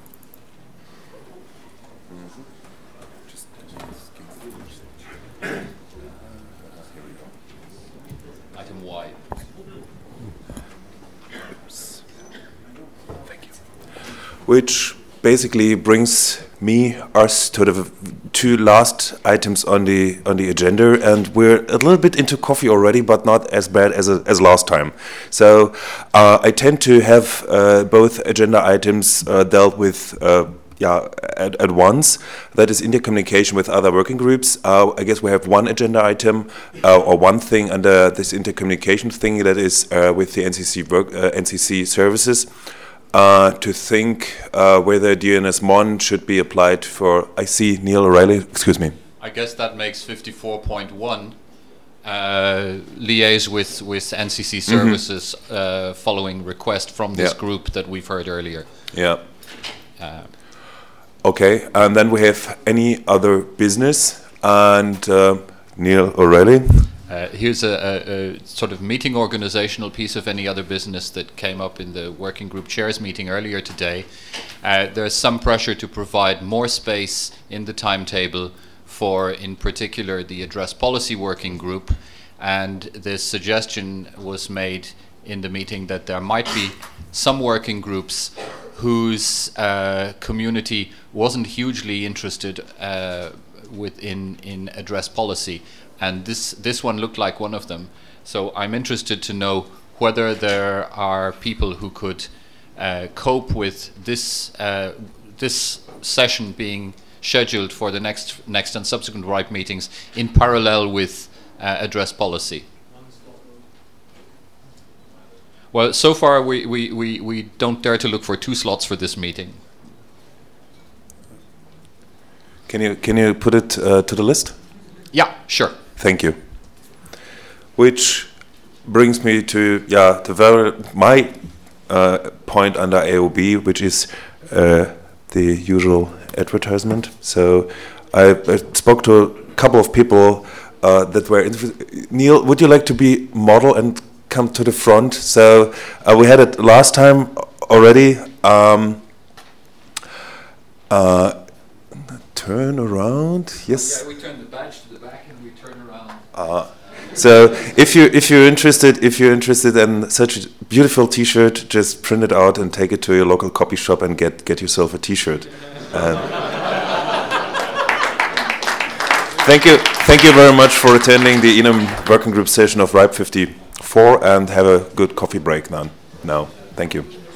Just give me the here we go. Item Y. Oops. Thank you. Which basically brings us to the two last items on the agenda, and we're a little bit into coffee already, but not as bad as last time. So I tend to have both agenda items dealt with at once. That is intercommunication with other working groups. I guess we have one agenda item or one thing under this intercommunication thing, that is with the NCC services. To think whether DNS-MON should be applied for, I see Neil O'Reilly, excuse me. I guess that makes 54.1 liaise with NCC services following request from this group that we've heard earlier. Yeah. Okay, and then we have any other business, and Neil O'Reilly. Here's a sort of meeting organizational piece of any other business that came up in the working group chairs meeting earlier today. There's some pressure to provide more space in the timetable for, in particular, the address policy working group, and this suggestion was made in the meeting that there might be some working groups whose community wasn't hugely interested in address policy. And this one looked like one of them. So I'm interested to know whether there are people who could cope with this session being scheduled for the next and subsequent RIPE meetings in parallel with address policy. Well, so far we don't dare to look for 2 slots for this meeting. Can you put it to the list? Yeah, sure. Thank you. Which brings me to my point under AOB, which is the usual advertisement. So I spoke to a couple of people that were interested. Neil, would you like to be model and come to the front? So we had it last time already. Turn around. Yes. Yeah, we turn the badge to the back and we turn around. So if you're interested in such a beautiful T-shirt, just print it out and take it to your local copy shop and get yourself a T-shirt. Thank you very much for attending the Enum Working Group session of RIPE 54, and have a good coffee break now. Thank you.